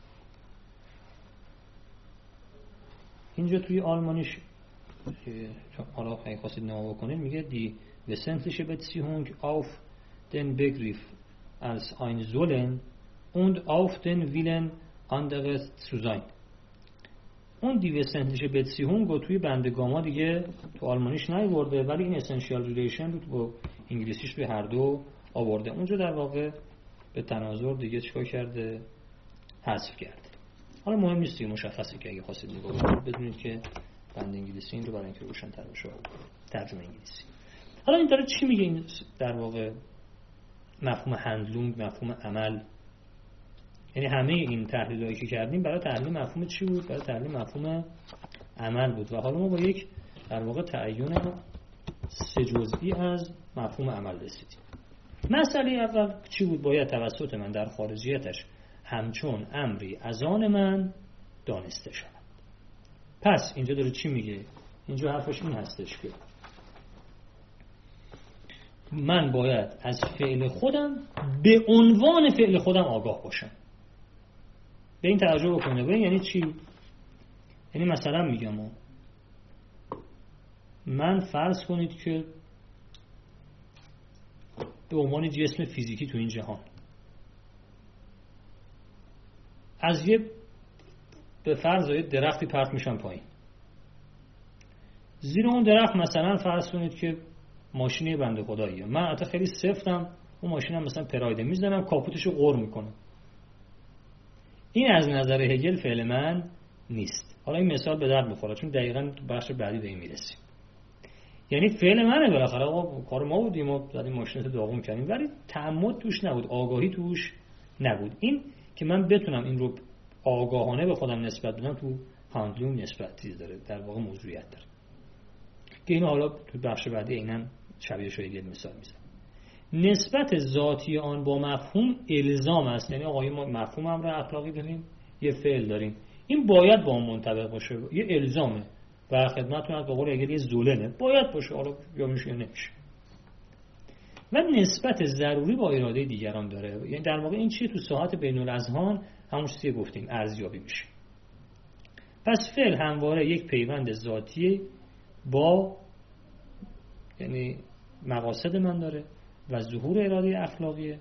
اینجا توی آلمانیش حالا اگه خواستید نما بکنید میگه die wesentliche Beziehung auf den Begriff als ein Sollen und auf den Willen anderes zu sein. اون die wesentliche Beziehung رو توی بند گاما دیگه تو آلمانیش نیورده ولی این essential relation رو تو انگلیسیش توی هر دو آورده. اونجا در واقع به تناظر دیگه چیکار کرده؟ حذف کرده. حالا مهم نیست دیگه، مشخصه که اگه خواستید نگاه کنید بدونید که بند انگلیسی این رو برای اینکه روشن‌تر بشه ترجمه انگلیسی. حالا این داره چی میگه؟ این در واقع مفهوم هندلونگ، مفهوم عمل، یعنی همه این تحلیلایی که کردیم برای تحلیل مفهوم چی بود؟ برای تحلیل مفهوم عمل بود و حالا ما با یک در واقع تعیین سه جزئی از مفهوم عمل رسیدیم. مسئله اول چی بود؟ باید توسط من در خارجیتش همچون امری از آن من دانسته شود. پس اینجا داره چی میگه؟ اینجا حرفش این هستش که من باید از فعل خودم به عنوان فعل خودم آگاه باشم. به این توجه بکنه. به این یعنی چی؟ یعنی مثلا میگم من فرض کنید که به عنوان جسم فیزیکی تو این جهان از یه به فرض درختی پرت میشم پایین. زیر اون درخت مثلا فرض کنید که ماشینی بنده خداییه. من حتی خیلی سفتم، اون ماشینم مثلا پرایده میزنم کاپوتشو قور میکنم. این از نظر هگل فعل من نیست. حالا این مثال به درد میخوره چون دقیقاً تو بخش بعدی به این میرسیم. یعنی فعل منه بالاخره، آقا کار ما بودیم، ما زدیم ماشین رو داغون کردیم، ولی تعمد توش نبود، آگاهی توش نبود. این که من بتونم این رو آگاهانه به خودم نسبت بدم، تو هاندلوم نسبت چیز داره، در واقع موضوعیت داره، که اینو حالا تو بخش بعدی اینم شبیه شده یه مثال میزنم. نسبت ذاتی آن با مفهوم الزام است، یعنی آقا ما مفهوم امر اخلاقی داریم، یه فعل داریم، این باید با اون منطبق باشه، یه الزامه و خدمتتون از به قول اگر یه زولنه، باید باشه، حالا یا میشه یا نمیشه. و نسبت ضروری با اراده دیگران داره، یعنی در واقع این چیه تو ساحت بین الاذهان همون چیزی گفتیم ارزیابی میشه. پس فعل همواره یک پیوند ذاتی با یعنی مقاصد من داره و ظهور اراده اخلاقیه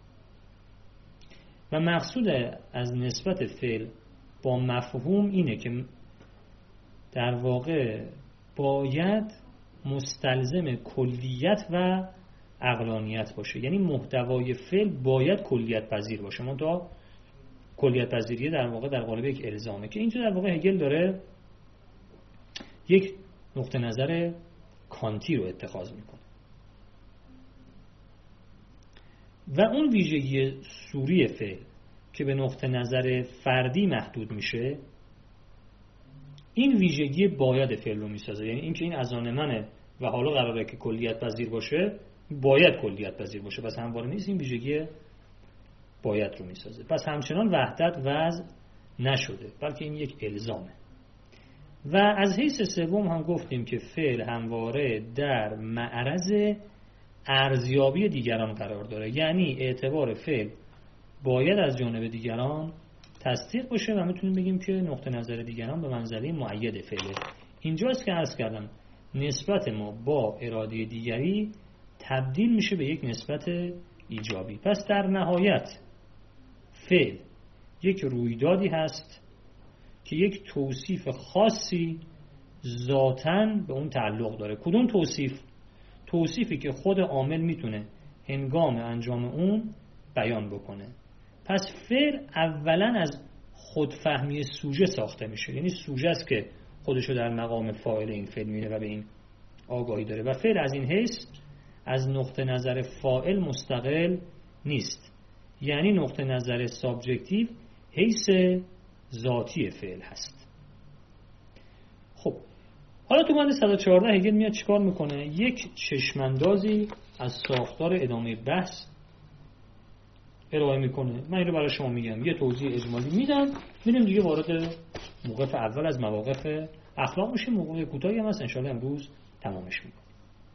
و مقصود از نسبت فعل با مفهوم اینه که در واقع باید مستلزم کلیت و عقلانیت باشه، یعنی محتوای فعل باید کلیت پذیر باشه. منتها کلیت پذیریه در واقع در قالب یک الزامه که اینجا در واقع هگل داره یک نقطه نظر کانتی رو اتخاذ میکنه و اون ویژگی صوری فعل که به نقطه نظر فردی محدود میشه، این ویژگی باید فعل رو میسازه. یعنی این که این از آن منه و حالا قراره که کلیت پذیر باشه، باید کلیت پذیر باشه، پس همواره نیست، این ویژگی باید رو میسازه. پس همچنان وحدت وضع نشده، بلکه این یک الزامه. و از حیث سوم هم گفتیم که فعل همواره در معرض ارزیابی دیگران قرار داره، یعنی اعتبار فعل باید از جانب دیگران تصدیق باشه و میتونیم بگیم که نقطه نظر دیگران به منزله مؤید فعله. اینجاست که عرض کردم نسبت ما با اراده دیگری تبدیل میشه به یک نسبت ایجابی. پس در نهایت فعل یک رویدادی هست که یک توصیف خاصی ذاتاً به اون تعلق داره. کدوم توصیف؟ توصیفی که خود عامل میتونه هنگام انجام اون بیان بکنه. پس فعل اولاً از خودفهمی سوژه ساخته میشه، یعنی سوژه است که خودشو در مقام فاعل این فعل میبینه و به این آگاهی داره و فعل از این حیث از نقطه نظر فاعل مستقل نیست، یعنی نقطه نظر سابجکتیو حیث ذاتی فعل هست. خب حالا تو بند 114 هگل میاد چیکار میکنه؟ یک چشماندازی از ساختار ادامه بحث ارائه میکنه. من این رو برای شما میگم، یه توضیح اجمالی میدم، میریم دیگه وارد موقف اول از مواقف اخلاق میشیم. موقع کوتاهی هم هست، انشالله امروز تمامش میکنیم.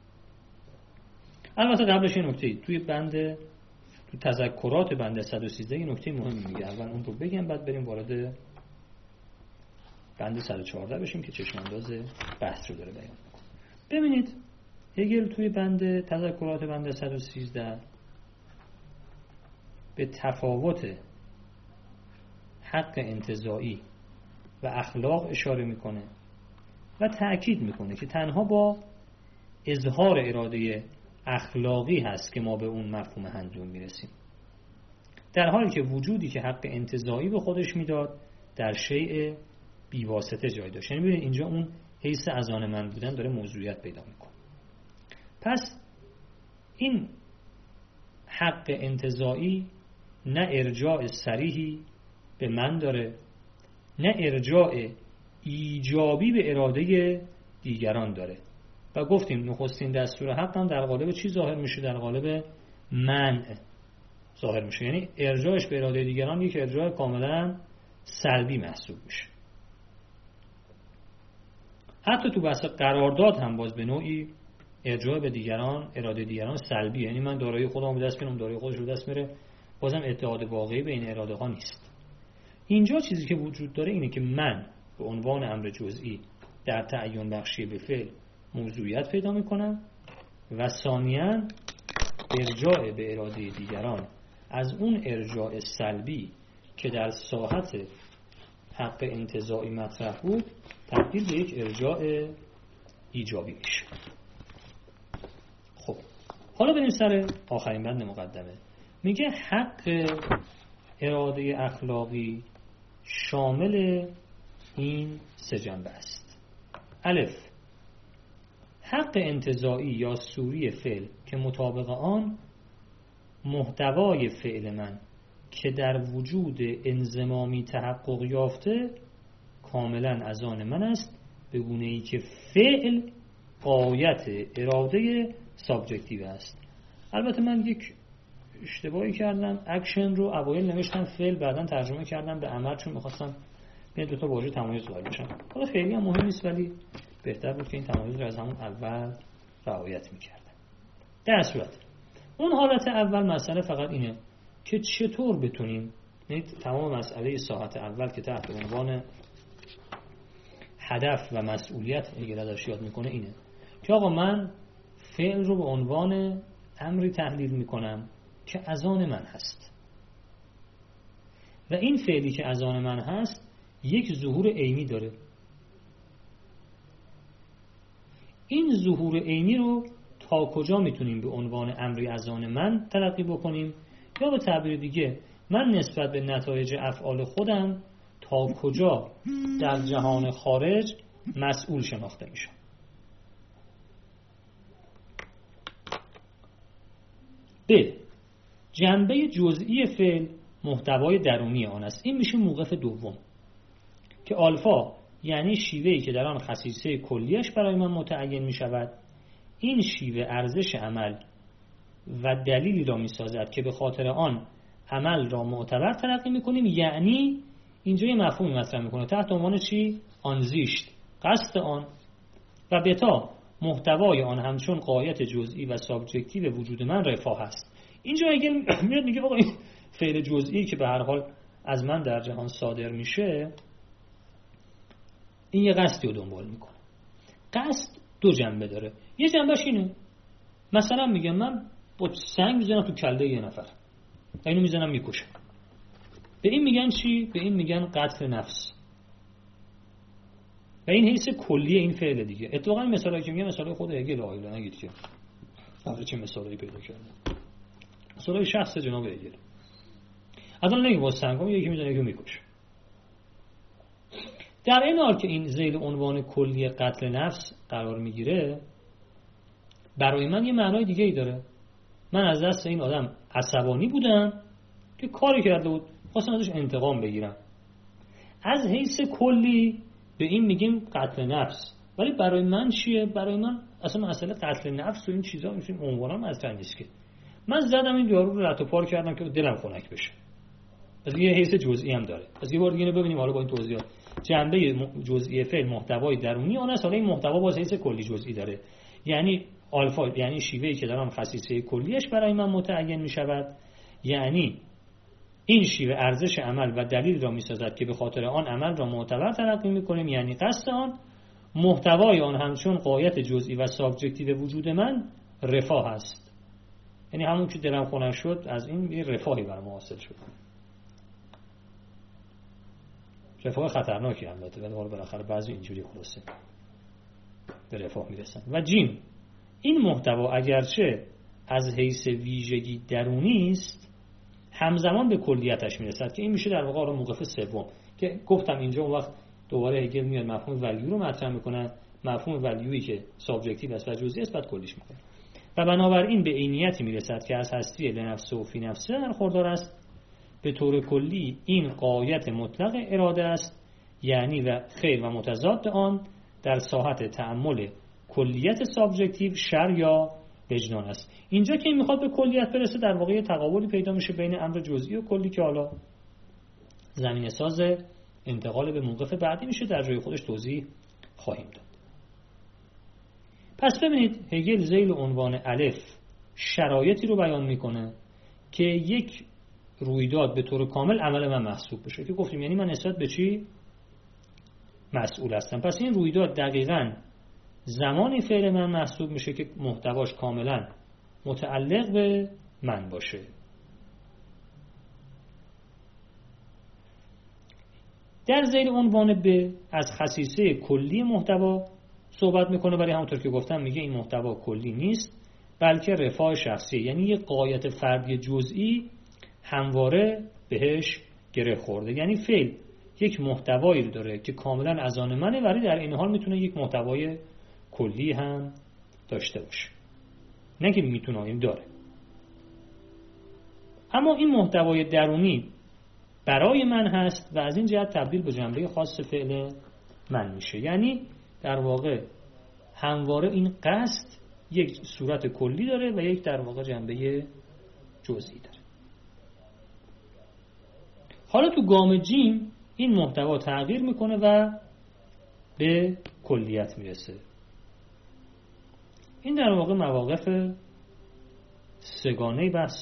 البته قبلش یه نکته توی تو تذکرات بند 113 یه نکته مهمی میگه، اول اون رو بگم بعد بریم وارد بند 114 بشیم که چشمانداز بحث رو داره بیان میکنه. ببینید هگل توی بند تذکرات بند 113 به تفاوت حق انتزاعی و اخلاق اشاره میکنه و تأکید میکنه که تنها با اظهار اراده اخلاقی هست که ما به اون مفهوم هندلوم میرسیم، در حالی که وجودی که حق انتزاعی به خودش میداد در شیء بیواسطه جای داشت. یعنی ببینید اینجا اون حیث از آن من بودن داره موضوعیت پیدا میکنه. پس این حق انتزاعی نه ارجاع صریحی به من داره، نه ارجاع ایجابی به اراده دیگران داره. و گفتیم نخستین دستور حق هم در قالب چی ظاهر میشه؟ در قالب منع ظاهر میشه، یعنی ارجاعش به اراده دیگران یک ارجاع کاملا سلبی محسوب میشه. حتی تو بحث قرارداد هم باز به نوعی ارجاع به دیگران، اراده دیگران سلبیه، یعنی من دارایی خودم به دست میارم، دارایی خودش رو دست میاره، بازم اتحاد واقعی بین اراده ها نیست. اینجا چیزی که وجود داره اینه که من به عنوان امر جزئی در تعین بخشی به فعل موضوعیت پیدا میکنم و ثانیاً ارجاع به اراده دیگران از اون ارجاع سلبی که در ساحت حق انتزاعی مطرح بود تبدیل به یک ارجاع ایجابی میشه. خب حالا بریم سر آخرین بند مقدمه. میگه حق اراده اخلاقی شامل این سه جنبه است. الف، حق انتزاعی یا سوری فعل که مطابق آن محتوای فعل من که در وجود انضمامی تحقق یافته کاملا از آن من است، به گونه‌ای که فعل غایت اراده سابجکتیو است. البته من یک اشتباهی کردم، اکشن رو اوایل نوشتم فعل، بعدا ترجمه کردم به عمل، چون می‌خواستم بین دو تا واژه تمایز قائل بشم. حالا خیلی هم مهم نیست، ولی بهتر بود که این تمایز رو از همون اول رعایت می‌کردم. در صورت اون حالت اول مسئله فقط اینه که چطور بتونیم، تمام مسئله ساعت اول که تحت عنوان هدف و مسئولیت اگر ازش یاد میکنه اینه که آقا من فعل رو به عنوان امری تحلیل میکنم که از آن من هست و این فعلی که از آن من هست یک ظهور عینی داره. این ظهور عینی رو تا کجا میتونیم به عنوان امری از آن من تلقی بکنیم، یا به تعبیر دیگه من نسبت به نتایج افعال خودم تا کجا در جهان خارج مسئول شناخته میشم. ب. جنبه جزئی فعل محتوای درونی آن است. این میشه موقف دوم که آلفا یعنی شیوهی که در آن خصیصه کلیش برای من متعین می شود. این شیوه ارزش عمل و دلیلی را می سازد که به خاطر آن عمل را معتبر تلقی می کنیم. یعنی اینجا یه مفهومی مطرح می کنه تحت عنوان چی؟ آنزیشت، قصد آن. و بتا محتوای آن همچون غایت جزئی و سابجکتیو وجود من رفاه است. اینجا اگه میاد میگه آقا این فعل جزئی که به هر حال از من در جهان صادر میشه، این یه قصدی رو دنبال میکنه. قصد دو جنبه داره. یه جنبهش اینه، مثلا میگم من با سنگ میزنم تو کله یه نفر، اینو میزنم میکشم. به این میگن چی؟ به این میگن قتل نفس. و این حیث کلیه این فعل دیگه. اتفاقا این مثالایی که میگم مثالای خود هگل آیلا، نگید که آره چه مثالایی پیدا کردن. مثالای شخص جناب هگل. اصلا نمیگه با سنگام یکی میزنه یکی میکشه. در این حال که این ذیل عنوان کلی قتل نفس قرار میگیره، برای من یه معنای دیگه ای داره. من از دست این آدم عصبانی بودم که کاری کرده بود، خواستم ازش انتقام بگیرم. از حیث کلی به این میگیم قتل نفس، ولی برای من چیه؟ برای من اصلا مسئله قتل نفس و این چیزا میشیم عنوانا مطرح نیست که من زدم این یارو رو رد و پار کردم که دلم خنک بشه. از یه حیث جزئی هم داره. از یه بار دیگه ببینیم حالا با این توضیحات. جنبه جزئی فعل محتوای درونی آن است. حالا این محتوا با حیث کلی جزئی داره. یعنی آلفا یعنی شیوهی که در آن خصیصه کلیش برای من متعین می شود. یعنی این شیوه ارزش عمل و دلیل را می سازد که به خاطر آن عمل را معتبر تلقی می کنیم. یعنی قصد آن، محتوای آن همچون غایت جزئی و سابجکتیو وجود من رفاه است. یعنی همون که دلم خنک شد از این یه رفاهی برام حاصل شد. رفاه خطرناکی البته، ولی بالاخره بعضی اینجوری خلاصه به رفاه میرسن. و جیم این محتوا اگرچه از حیث ویژگی درونی است، همزمان به کلیتش میرسد که این میشه در واقع موقف سوم که گفتم اینجا اون وقت دوباره هگل میاد مفهوم ولیو رو مطرح میکنه، مفهوم ولیویی که سابجکتیو است و جزئی است، بعد کلیش میکنه و بنابراین به عینیتی میرسد که از هستی لنفسه و فی نفسه برخوردار است. به طور کلی این غایت مطلق اراده است، یعنی و خیر و متضاد آن در ساحت تأمل کلیت سابجکتیو شر یا وجدان است. اینجا که این میخواد به کلیت برسه در واقع تقابلی پیدا میشه بین امر جزئی و کلی که حالا زمینه ساز انتقال به موقف بعدی میشه، در جای خودش توضیح خواهیم داد. پس ببینید هگل ذیل عنوان الف شرایطی رو بیان میکنه که یک رویداد به طور کامل عمل من محسوب بشه که گفتیم یعنی من نسبت به چی مسئول هستم. پس این رویداد دقیقاً زمانی فعل من محسوب میشه که محتواش کاملا متعلق به من باشه. در ذیل عنوان ب از خصیصه کلی محتوا صحبت میکنه، ولی همونطور که گفتم میگه این محتوا کلی نیست بلکه رفاه شخصی، یعنی یک غایت فردی جزئی همواره بهش گره خورده. یعنی فعل یک محتوایی رو داره که کاملا از آن منه، ولی در این حال میتونه یک محتوای کلی هم داشته باشه، نه که میتونه، این داره. اما این محتوای درونی برای من هست و از این جهت تبدیل به جنبه خاص فعل من میشه. یعنی در واقع همواره این قصد یک صورت کلی داره و یک در واقع جنبه جزئی داره. حالا تو گام جیم این محتوا تغییر میکنه و به کلیت میرسه. این در واقع مواقف سگانه بحث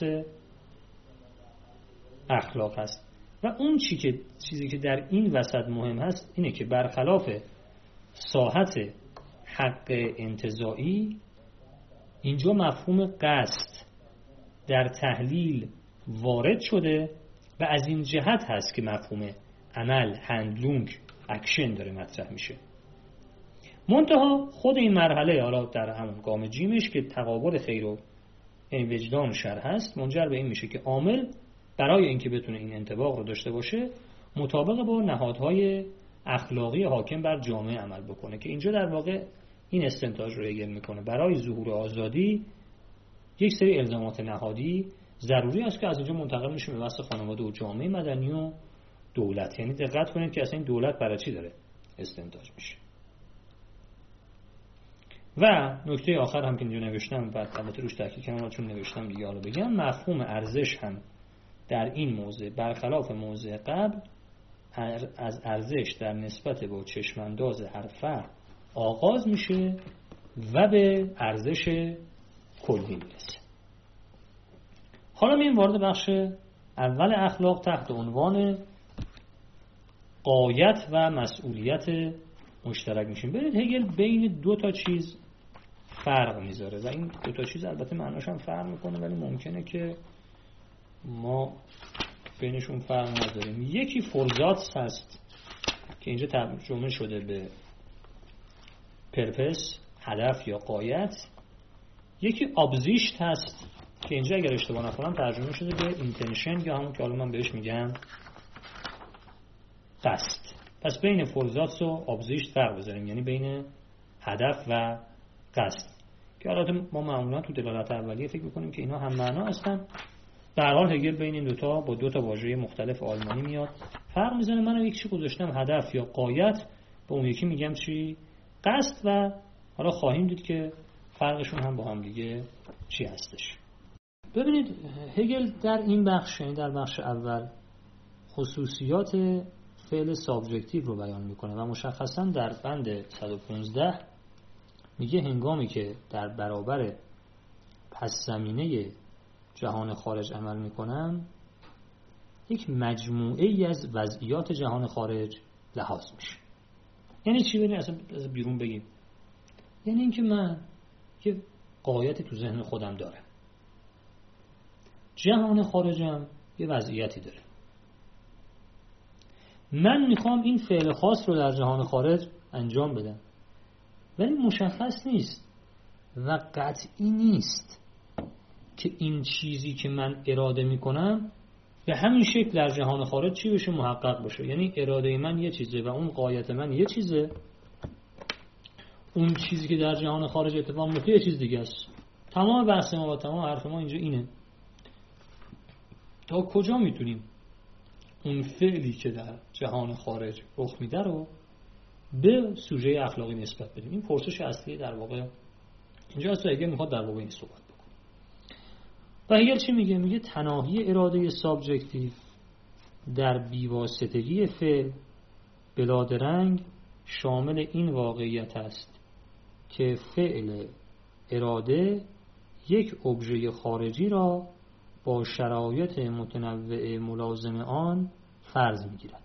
اخلاق هست و اون چیزی که در این وسط مهم هست اینه که برخلاف ساحت حق انتزاعی، اینجا مفهوم قصد در تحلیل وارد شده و از این جهت هست که مفهوم عمل، هندلونگ، اکشن داره مطرح میشه. منتها خود این مرحله حالا در همون گام جیمش که تقابل خیر و وجدان شر هست، منجر به این میشه که عامل برای اینکه بتونه این انطباق رو داشته باشه مطابق با نهادهای اخلاقی حاکم بر جامعه عمل بکنه، که اینجا در واقع این استنتاج رو هگل میکنه. برای ظهور آزادی یک سری الزامات نهادی ضروری است که از اینجا منتقل میشه به وسط خانواده و جامعه مدنی و دولت. یعنی دقت کنید که اصلا این دولت برای چی داره استنتاج میشه. و نکته آخر هم که اینجا نوشتم و البته روش تاکید کردم چون نوشتم دیگه حالا بگم، مفهوم ارزش هم در این موضع برخلاف موضع قبل از ارزش در نسبت با چشمانداز هر فرد آغاز میشه و به ارزش کلی میرسه. حالا میریم وارد بخش اول اخلاق تحت عنوان غایت و مسئولیت مشترک میشیم. ببینید هگل بین دو تا چیز فرق میذاره و این دو تا چیز البته معناش هم فرق میکنه، ولی ممکنه که ما بینشون فرق نداریم. یکی فرزاتس هست که اینجا ترجمه شده به پرپس، هدف یا غایت. یکی ابزیشت هست که اینجا اگر اشتباه نکنم ترجمه شده به اینتنشن یا همون که حالا من بهش میگم قصد. پس بین فرزاتس و ابزیشت فرق بذاریم، یعنی بین هدف و قصد، که حالا ما معمولا تو دلالت اولیه فکر میکنیم که اینا هم معنا هستن. در حال هگل بین این دوتا با دوتا واژه مختلف آلمانی میاد فرق میزنه. من یک چی گذاشتم هدف یا غایت، به اون یکی میگم چی قصد، و حالا خواهیم دید که فرقشون هم با هم دیگه چی هستش. ببینید هگل در این بخش، یعنی در بخش اول، خصوصیات فعل سابجکتیو رو بیان میکنه و مشخصا در بند 115 میگه هنگامی که در برابر پس زمینه جهان خارج عمل میکنم، یک مجموعه ای از وضعیات جهان خارج لحاظ میشه. یعنی چی؟ ببینید اصلا بیرون بگیم، یعنی اینکه من یه غایتی تو ذهن خودم دارم، جهان خارجم یه وضعیتی داره، من میخوام این فعل خاص رو در جهان خارج انجام بدم، ولی مشخص نیست و قطعی نیست که این چیزی که من اراده میکنم به همین شکل در جهان خارج چی بشه، محقق بشه. یعنی اراده من یه چیزه و اون غایت من یه چیزه، اون چیزی که در جهان خارج اتفاق میفته یه چیز دیگه است. تمام بحث ما و تمام حرف ما اینجا اینه، تا کجا میتونیم اون فعلی که در جهان خارج رخ میده رو به سوژه اخلاقی نسبت بدیم. این پرسش اصلی در واقع اینجا است. هگل میخواد در واقع این صحبت بکنه. و هگل چی میگه؟ میگه تناهی اراده سابجکتیو در بیواسطگی فعل بلادرنگ شامل این واقعیت است که فعل اراده یک ابژه خارجی را با شرایط متنوع ملازم آن فرض میگیرد.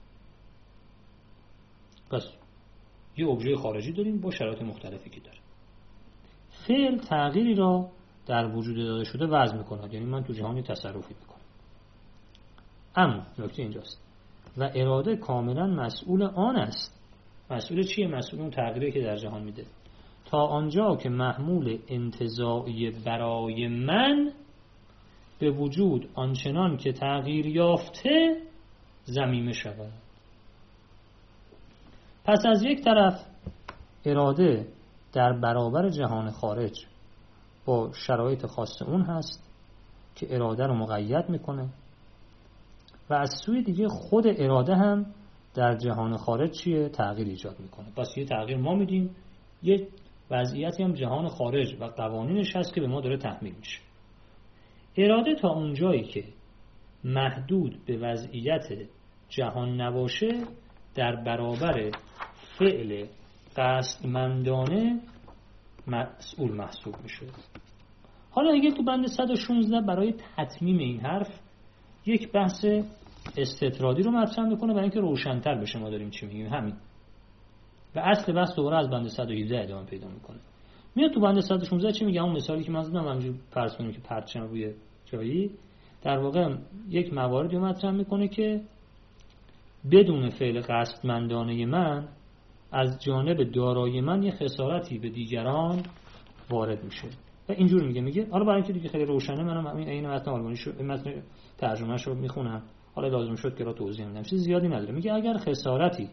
پس یه ابژه خارجی داریم با شرایط مختلفی که داره. فعل تغییری را در وجود داده شده وضع میکند، یعنی من تو جهانی تصرفی میکنم. اما نکته اینجاست و اراده کاملا مسئول آن است. مسئول چیه؟ مسئول اون تغییری که در جهان میده، تا آنجا که محمول انتزاعی برای من به وجود آنچنان که تغییر یافته ضمیمه شود. پس از یک طرف اراده در برابر جهان خارج با شرایط خاص اون هست که اراده رو مقید میکنه و از سوی دیگه خود اراده هم در جهان خارج چیه؟ تغییر ایجاد میکنه. پس یه تغییر ما میدیم، یه وضعیتی هم جهان خارج و قوانینش هست که به ما داره تحمیل میشه. اراده تا اونجایی که محدود به وضعیت جهان نباشه در برابر فعل قصدمندانه مسئول محسوب میشه. حالا اگه تو بند 116 برای تتمیم این حرف یک بحث استطرادی رو مطرح میکنه برای اینکه روشن‌تر بشه ما داریم چی میگیم. همین و اصل بحث دوباره از بند 117 ادامه پیدا میکنه. میاد تو بند 116 چی میگه؟ اون مثالی که من زدم همینجوری فرض کنیم که پرچم روی جایی، در واقع یک مواردی رو مطرح میکنه که بدون فعل قصدمندانه من از جانب دارای من یه خسارتی به دیگران وارد میشه و اینجور میگه حالا برای اینکه دیگه خیلی روشنه منم این متن آلمانی شو متن ترجمه شو میخونم، حالا لازم شد که را توضیح میدم، چیز زیادی نداره. میگه اگر خسارتی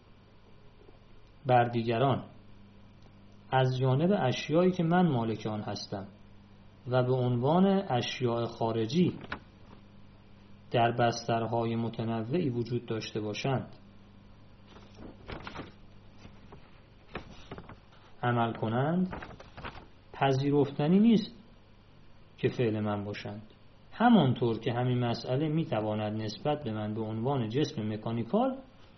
بر دیگران از جانب اشیایی که من مالک آن هستم و به عنوان اشیاء خارجی در بسترهای متنوعی وجود داشته باشند عمل کنند، پذیرفتنی نیست که فعل من باشند. همانطور که همین مسئله میتواند نسبت به من به عنوان جسم مکانیکال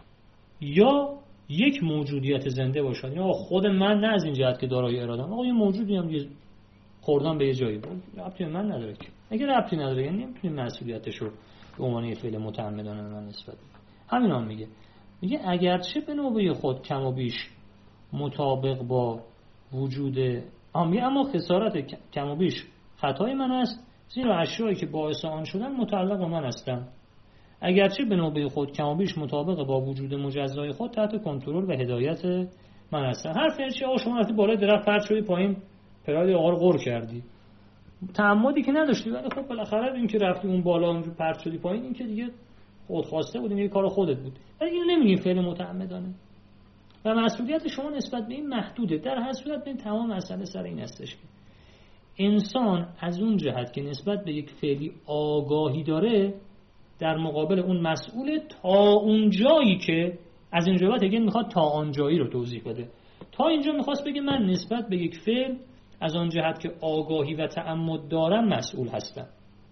یا یک موجودیت زنده باشد. یا خود من نه از این جهت که دارای اراده‌ام، آقا یه موجودی هم یه خوردن به یه جایی بود، ربطی به من نداره که. اگه ربطی نداره یعنی نمیتونی مسئولیتش رو به عنوان یه فعل متعمدانه به من نسبت بدی. همین هم میگه اگرچه به نوبه خود کم و بیش مطابق با وجود اما خسارت کم و بیش خطای من است، زیرا اشیایی که باعث آن شدن متعلق به من هستند. اگرچه به نوبه خود کم و بیش مطابق با وجود مجزای خود تحت کنترل و هدایت من هستند. حرف چیه؟ آقا شما رفتی بالای درخت پرت شدی پایین، پراید آقا رو غر کردی، تعمدی که نداشتی، ولی خب بالاخره این که رفتی اون بالا اونجا پرت شدی پایین این که دیگه خودخواسته بود، این کار خودت بود. ولی اینو نمیگیم فعل متعمدانه و مسئولیت شما نسبت به این محدوده. در هر صورت این تمام مسئله سر این هستش که انسان از اون جهت که نسبت به یک فعلی آگاهی داره در مقابل اون مسئول تا اون جایی که از این جهت اگه میخواد تا آن جایی رو توضیح بده. تا اینجا میخواست بگه من نسبت به یک فعل از آن جهت که آگاهی و تعمد دارم مسئول هستم.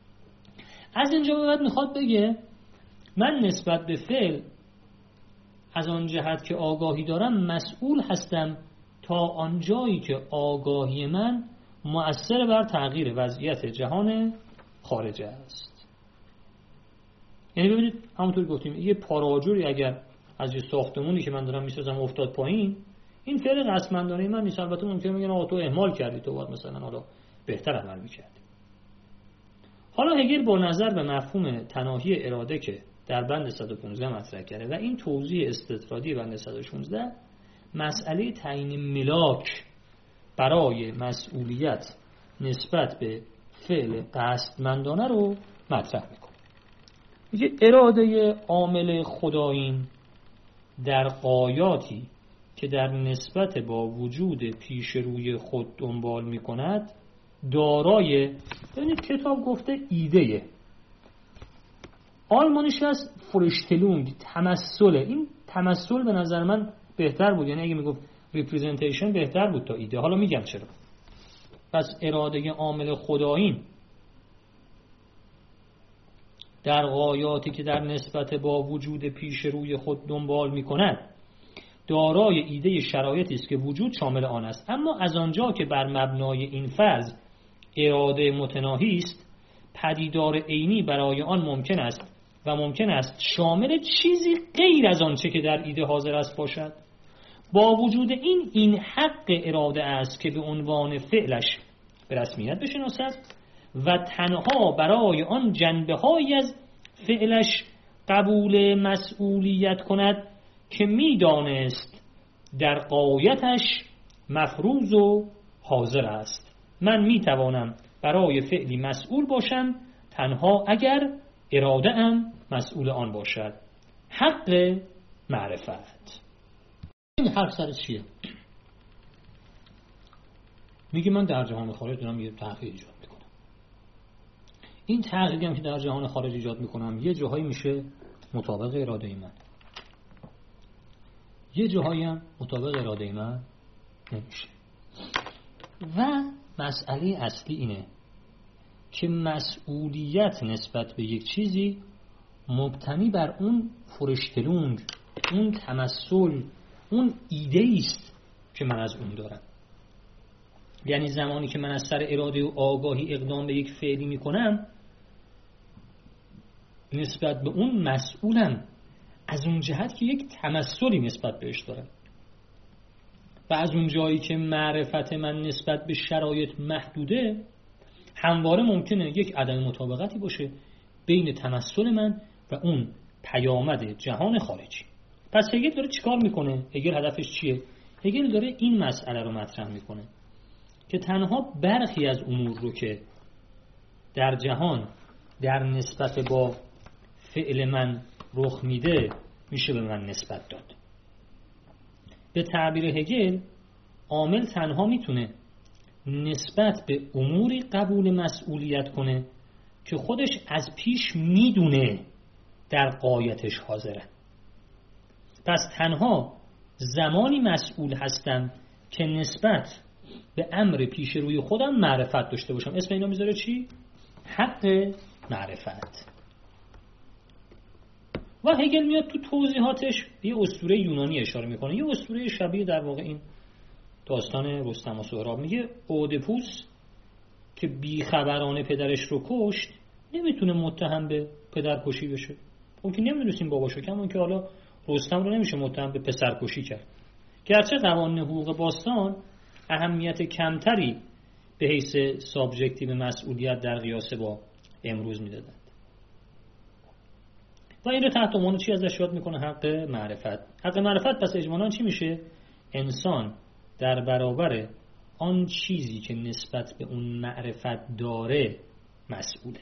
از اینجا به بعد میخواد بگه من نسبت به فعل از آن جهت که آگاهی دارم مسئول هستم تا آن جایی که آگاهی من مؤثر بر تغییر وضعیت جهان خارجه است. یعنی ببینید همونطور گفتیم یه پاراجوری اگر از یه ساختمونی که من دارم میسازم افتاد پایین، این فعل قصدمندانه من نیست. البته ممکنه بگن آقا تو اهمال کردی، تو باید مثلا حالا بهتر عمل میکردی. حالا هگل با نظر به مفهوم تناهی اراده که در بند 115 مطرح کرده و این توضیح استطرادی بند 116 مسئله تعیین ملاک برای مسئولیت نسبت به فعل قصدمندانه رو مطرح میکنه. میگه اراده عامل خدایین در غایاتی که در نسبت با وجود پیش روی خود دنبال میکند دارای، ببینید کتاب گفته ایده، آلمانیش هست فرشتلونگ، تمثله. این تمثل به نظر من بهتر بود، یعنی اگه میگفت ریپرزنتیشن بهتر بود تا ایده. حالا میگم چرا. پس اراده عامل خدایین در غایاتی که در نسبت با وجود پیش روی خود دنبال میکند دارای ایده شرایطی است که وجود شامل آن است، اما از آنجا که بر مبنای این فرض اراده متناهی است، پدیدار عینی برای آن ممکن است و ممکن است شامل چیزی غیر از آنچه که در ایده حاضر است باشد. با وجود این حق اراده است که به عنوان فعلش به رسمیت بشناسد و تنها برای آن جنبه‌هایی از فعلش قبول مسئولیت کند که می‌دانست در غایتش مفروض و حاضر است. من می‌توانم برای فعلی مسئول باشم تنها اگر اراده ام مسئول آن باشد. حق معرفت. این حرف سر چیه؟ میگه من در جهان خارج دارم یه تغییر ایجاد میکنم. این تغییری هم که در جهان خارج ایجاد میکنم یه جاهایی میشه مطابق اراده من، یه جاهایی هم مطابق اراده من نمیشه. و مسئله اصلی اینه که مسئولیت نسبت به یک چیزی مبتنی بر اون فرشتلونگ، اون تمثل، اون ایده است که من از اون دارم. یعنی زمانی که من از سر اراده و آگاهی اقدام به یک فعلی میکنم، نسبت به اون مسئولم از اون جهت که یک تمثلی نسبت بهش دارم. و از اون جایی که معرفت من نسبت به شرایط محدوده، همواره ممکنه یک عدم مطابقتی باشه بین تمثل من و اون پیامد جهان خارجی. پس هگل داره چیکار میکنه؟ هگل هدفش چیه؟ هگل داره این مسئله رو مطرح میکنه که تنها برخی از امور رو که در جهان در نسبت با فعل من رخ میده میشه به من نسبت داد. به تعبیر هگل، عامل تنها میتونه نسبت به اموری قبول مسئولیت کنه که خودش از پیش میدونه در غایتش حاضره. پس تنها زمانی مسئول هستم که نسبت به امر پیش روی خودم معرفت داشته باشم. اسم اینا میذاره چی؟ حق معرفت. و هگل میاد تو توضیحاتش یه اسطوره یونانی اشاره میکنه، یه اسطوره شبیه در واقع این داستان رستم و سهراب. میگه اودیپوس که بیخبرانه پدرش رو کشت نمیتونه متهم به پدرکشی بشه. اون که نمیدونستیم باباشو، کما اون که حالا رستم رو نمیشه متهم به پسرکشی کرد، گرچه قوانین حقوق باستان اهمیت کمتری به حیث سابجکتیو مسئولیت در قیاس با امروز میدادند. و این رو تحت عنوان چی ازش یاد میکنه؟ حق معرفت. حق معرفت پس اجمالاً چی میشه؟ انسان در برابر آن چیزی که نسبت به اون معرفت داره مسئوله.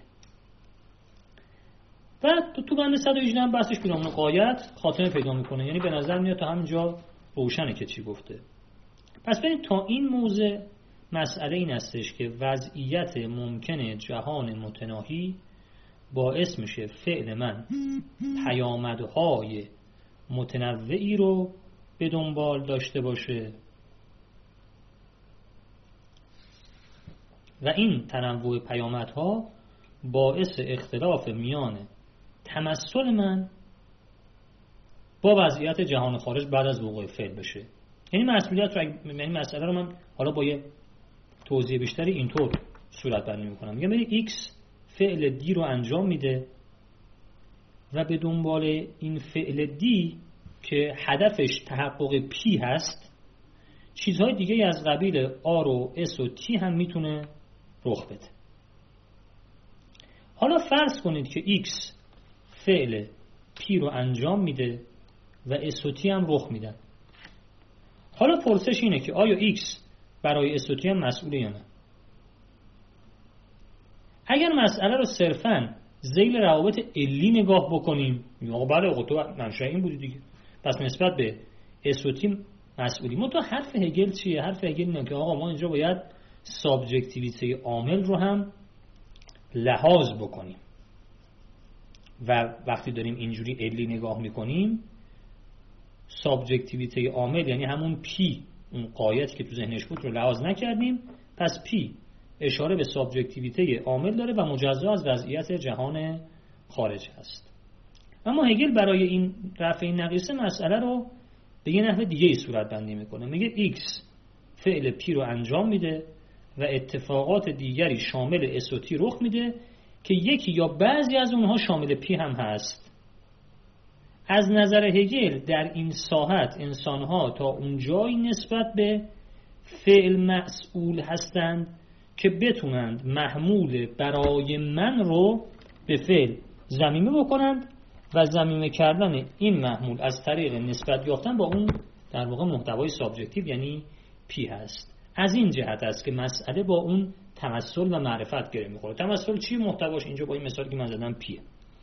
و تو بند 118 هم بحثش به نام غایت خاتمه پیدا میکنه. یعنی به نظر میاد تا همینجا روشنه که چی گفته. پس ببینید تا این موضع مسئله این هستش که وضعیت ممکنه جهان متناهی باعث میشه فعل من پیامدهای متنوعی رو به دنبال داشته باشه و این تنوع پیامدها باعث اختلاف میان تمثل من با وضعیت جهان خارج بعد از وقوع فعل بشه. یعنی مسئله رو من حالا با یه توضیح بیشتری اینطور صورت بندی میکنم. میگم X فعل دی رو انجام میده و به دنبال این فعل دی که هدفش تحقق پی هست، چیزهای دیگه از قبیل آر و اس و تی هم میتونه رخ بده. حالا فرض کنید که X فعل پی رو انجام میده و اس و تی هم رخ میدن. حالا پرسش اینه که آیا X برای اس و تی هم مسئوله یا نه؟ اگر مسئله رو صرفاً ذیل روابط علی نگاه بکنیم، آقا بله آقا تو منشأ این بودی دیگه، پس نسبت به اس و تی مسئولی. منتها حرف هگل چیه؟ حرف هگل اینه که آقا ما اینجا باید سابجکتیویته عامل رو هم لحاظ بکنیم و وقتی داریم اینجوری علی نگاه میکنیم، سابجکتیویته عامل یعنی همون پی، اون غایتی که تو ذهنش بود رو لحاظ نکردیم، پس پی اشاره به سابجکتیویته عامل داره و مجزا از وضعیت جهان خارج هست. اما هگل برای این رفع این نقیصه مسئله رو به یه نحو دیگه ای صورت بندی میکنه. میگه X فعل P رو انجام میده و اتفاقات دیگری شامل S و T رخ میده که یکی یا بعضی از اونها شامل P هم هست. از نظر هگل در این ساحت انسانها تا اونجایی نسبت به فعل مسئول هستند که بتونند محمول برای من رو به فعل ضمیمه بکنند و ضمیمه کردن این محمول از طریق نسبت یافتن با اون در واقع محتوای سابجکتیو یعنی پی هست. از این جهت است که مسئله با اون تمثل و معرفت گره میخوره. تمثل چی؟ محتواش اینجا با این مثالی که من زدم پیه.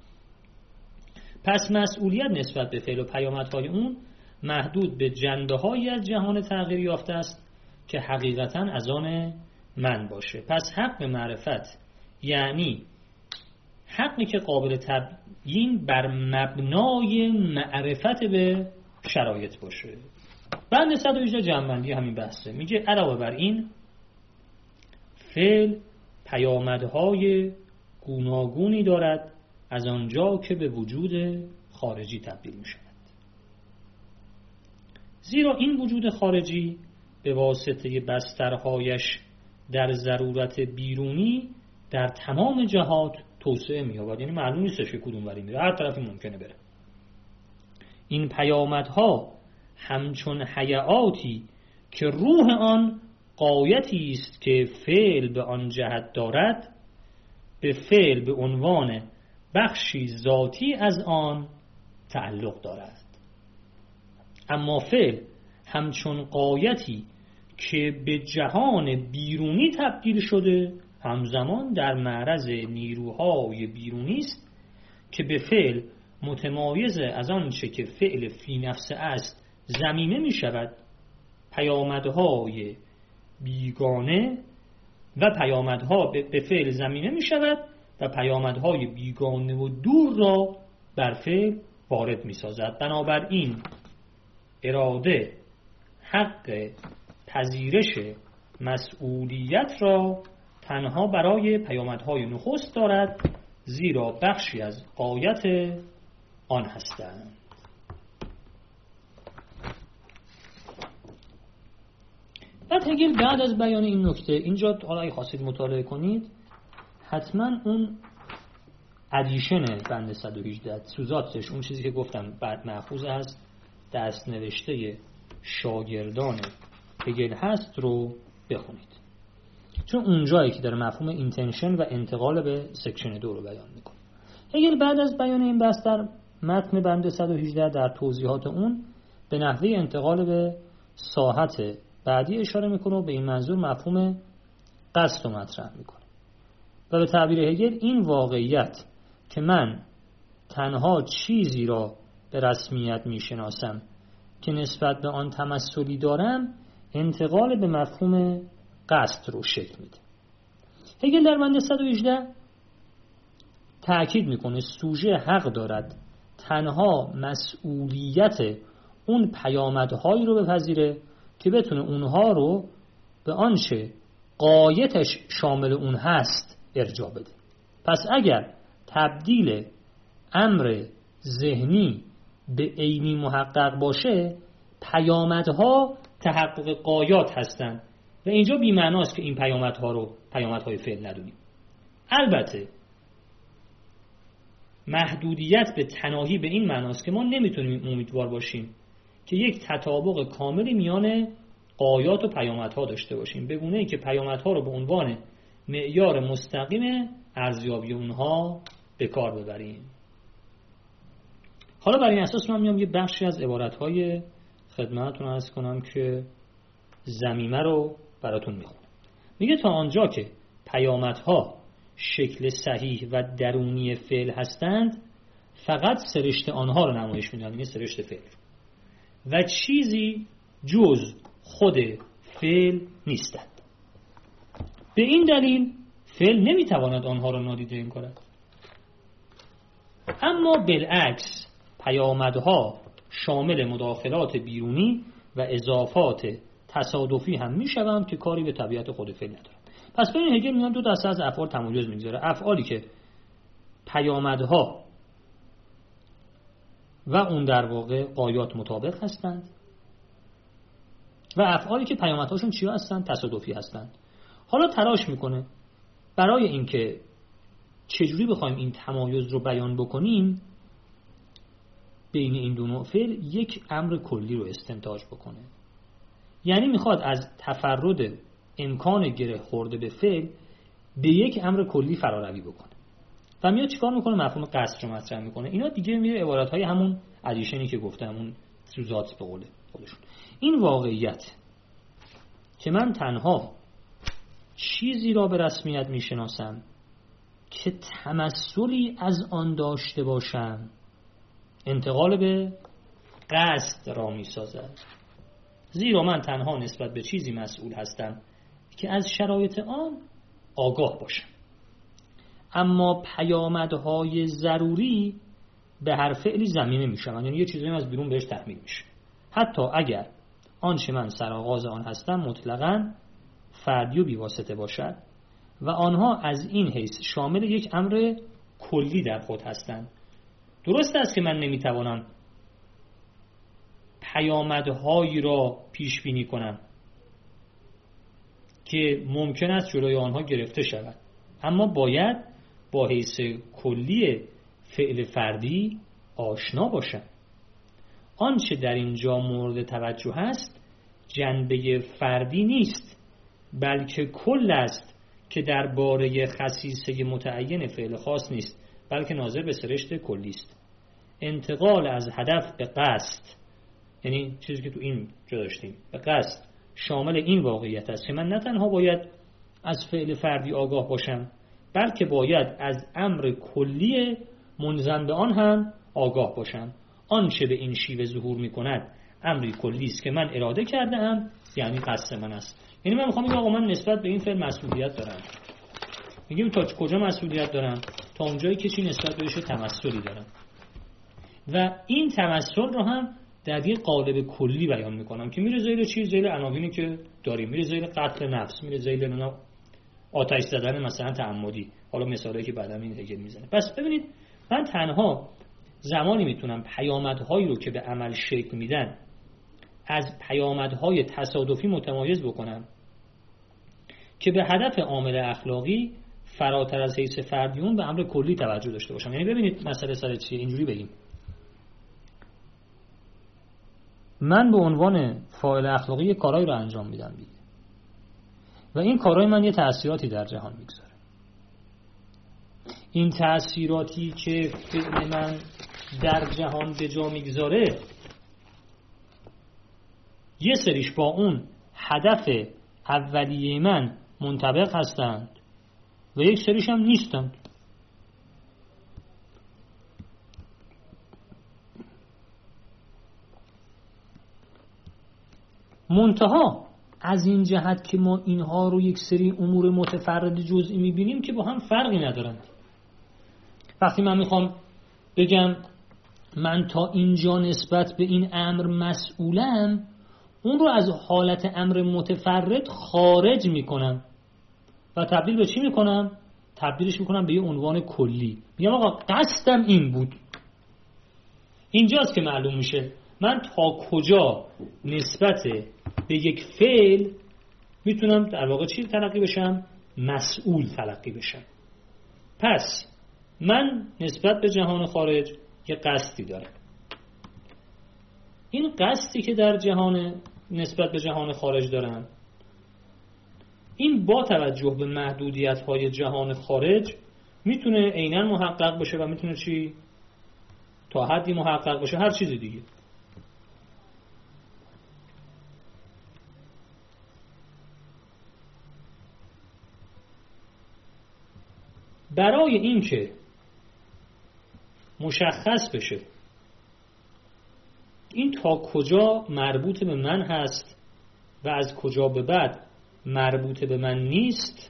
پس مسئولیت نسبت به فعل و پیامدهای اون محدود به جنبه‌هایی از جهان تغییر یافته است که حقیقتاً از آن من باشه. پس حق معرفت یعنی حقی که قابل تبیین بر مبنای معرفت به شرایط باشه. بند 118 جمع‌بندی همین بحثه. میگه علاوه بر این فعل پیامدهای گوناگونی دارد از آنجا که به وجود خارجی تبدیل می شود. زیرا این وجود خارجی به واسطه بسترهایش در ضرورت بیرونی در تمام جهات توسعه می یابد. یعنی معلوم نیستش که کدوم وری میره، هر طرفی ممکنه بره. این پیامدها همچون حیاتی که روح آن غایتی است که فعل به آن جهت دارد، به فعل به عنوان بخشی ذاتی از آن تعلق دارد. اما فعل همچون غایتی که به جهان بیرونی تبدیل شده همزمان در معرض نیروهای بیرونی است که به فعل متمایز از آنچه که فعل فی نفسه است ضمیمه می شود. پیامدهای بیگانه و پیامدها به فعل ضمیمه می شود و پیامدهای بیگانه و دور را بر فعل وارد می سازد. بنابراین اراده حق پذیرش مسئولیت را تنها برای پیامدهای نخست دارد، زیرا بخشی از غایت آن هستند. بعد هگل بعد از بیان این نکته، اینجا حالا اگه خواستید مطالعه کنید حتما اون ادیشن بند 118 سوزاتش، اون چیزی که گفتم بعد مأخوذ از دست نوشته شاگردان هگل هست رو بخونید، چون اونجایی که داره مفهوم اینتنشن و انتقال به سکشن 2 رو بیان میکنه. هگل بعد از بیان این بحث در متن بند 118 در توضیحات اون به نحوه انتقال به ساحت بعدی اشاره میکنه و به این منظور مفهوم قصد رو مطرح میکنه و به تعبیر هگل این واقعیت که من تنها چیزی را به رسمیت میشناسم که نسبت به آن تمثلی دارم انتقال به مفهوم قصد رو شکل میده. هگل در بند 118 تأکید میکنه سوژه حق دارد تنها مسئولیت اون پیامدهایی رو بپذیره که بتونه اونها رو به آنچه غایتش شامل اون هست ارجاع بده. پس اگر تبدیل امر ذهنی به عینی محقق باشه، پیامدها تحقق غایات هستند و اینجا بی‌معناست که این پیامدها رو پیامدهای فعل ندونیم. البته محدودیت به تناهی به این معناست که ما نمیتونیم امیدوار باشیم که یک تطابق کاملی میان غایات و پیامدها داشته باشیم، به گونه‌ای که پیامدها رو به عنوان معیار مستقیم ارزیابی اونها به کار ببریم. حالا برای این اساس من میام یه بخشی از عبارت‌های خدمتتون عرض کنم که ضمیمه رو براتون میخونم. میگه تا آنجا که پیامدها شکل صحیح و درونی فعل هستند فقط سرشت آنها رو نمایش میدن، یعنی سرشت فعل، و چیزی جز خود فعل نیستند. به این دلیل فعل نمیتواند آنها را نادیده انگارد. اما بالعکس پیامدها شامل مداخلات بیرونی و اضافات تصادفی هم میشوند که کاری به طبیعت خود فعل ندارند. پس ببین هگل میاد دو دسته از افعال تمایز میگذاره: افعالی که پیامدها و اون در واقع غایات مطابق هستند و افعالی که پیامدهاشون چی هستند؟ تصادفی هستند. حالا تلاش میکنه برای اینکه چجوری بخوایم این تمایز رو بیان بکنیم بین این دو نوع فعل، یک امر کلی رو استنتاج بکنه. یعنی میخواد از تفرد امکان گره خورده به فعل به یک امر کلی فراروی بکنه و میاد چیکار میکنه؟ مفهوم قصد رو مطرح میکنه. اینا دیگه میره عبارتهای همون ادیشنی که گفتم، همون سوزات به قول خودشون. این واقعیت که من تنها چیزی را به رسمیت میشناسم که تمثلی از آن داشته باشم انتقال به قصد را میسازد. زیرا من تنها نسبت به چیزی مسئول هستم که از شرایط آن آگاه باشم. اما پیامدهای ضروری به هر فعلی ضمیمه میشوند، یعنی یه چیزی از بیرون بهش تحمیل میشه، حتی اگر آنچه من سرآغاز آن هستم مطلقاً فردی و بیواسطه باشد و آنها از این حیث شامل یک امر کلی در خود هستند. درست است که من نمیتوانم پیامدهایی را پیش بینی کنم که ممکن است جلوی آنها گرفته شود، اما باید با حیث کلی فعل فردی آشنا باشم. آنچه در اینجا مورد توجه است جنبه فردی نیست، بلکه کل است که درباره خصیصه متعین فعل خاص نیست، بلکه ناظر به سرشت کلی است. انتقال از هدف به قصد، یعنی چیزی که تو این جا داشتیم، به قصد شامل این واقعیت است که من نه تنها باید از فعل فردی آگاه باشم، بلکه باید از امر کلی منضم به آن هم آگاه باشم. آنچه به این شیوه ظهور می کند امری کلی است که من اراده کرده ام، یعنی قصد من است. یعنی من میخوام بگم آقا من نسبت به این فعل مسئولیت دارم. میگیم تا کجا مسئولیت دارم؟ تا اونجایی که چی نسبت بهش تمثلی دارم و این تمثل رو هم در یک قالب کلی بیان میکنم که میره زیر چی؟ زیر عناوینی که داریم، میره زیر قتل نفس، میره زیر آتش زدن مثلا تعمدی، حالا مثالی که بعدا این هگل میزنه. پس ببینید من تنها زمانی میتونم پیامدهایی رو که به عمل شکل میدن از پیامدهای تصادفی متمایز بکنم که به هدف عامل اخلاقی فراتر از حیث فردیون به امر کلی توجه داشته باشم. یعنی ببینید مسئله سر چیه؟ اینجوری بگیم من به عنوان فاعل اخلاقی کارایی رو انجام میدم دیگه و این کارای من یه تأثیراتی در جهان میگذاره. این تأثیراتی که فعل من در جهان به جا میگذاره یه سریش با اون هدف اولیه من منطبق هستند و یک سریش هم نیستند. منتها از این جهت که ما اینها رو یک سری امور متفرد جزئی میبینیم که با هم فرقی ندارن. وقتی من میخوام بگم من تا اینجا نسبت به این امر مسئولم، اون رو از حالت امر متفرد خارج میکنم و تبدیل به چی میکنم؟ تبدیلش میکنم به یه عنوان کلی. میگم آقا قصدم این بود. اینجاست که معلوم میشه من تا کجا نسبت به یک فعل میتونم در واقع چی تلقی بشم؟ مسئول تلقی بشم. پس من نسبت به جهان خارج یه قصدی دارم. این قصدی که در جهان نسبت به جهان خارج دارم، این با توجه به محدودیت‌های جهان خارج میتونه عیناً محقق بشه و میتونه چی؟ تا حدی محقق بشه هر چیز دیگه. برای این که مشخص بشه این تا کجا مربوط به من هست و از کجا به بعد مربوط به من نیست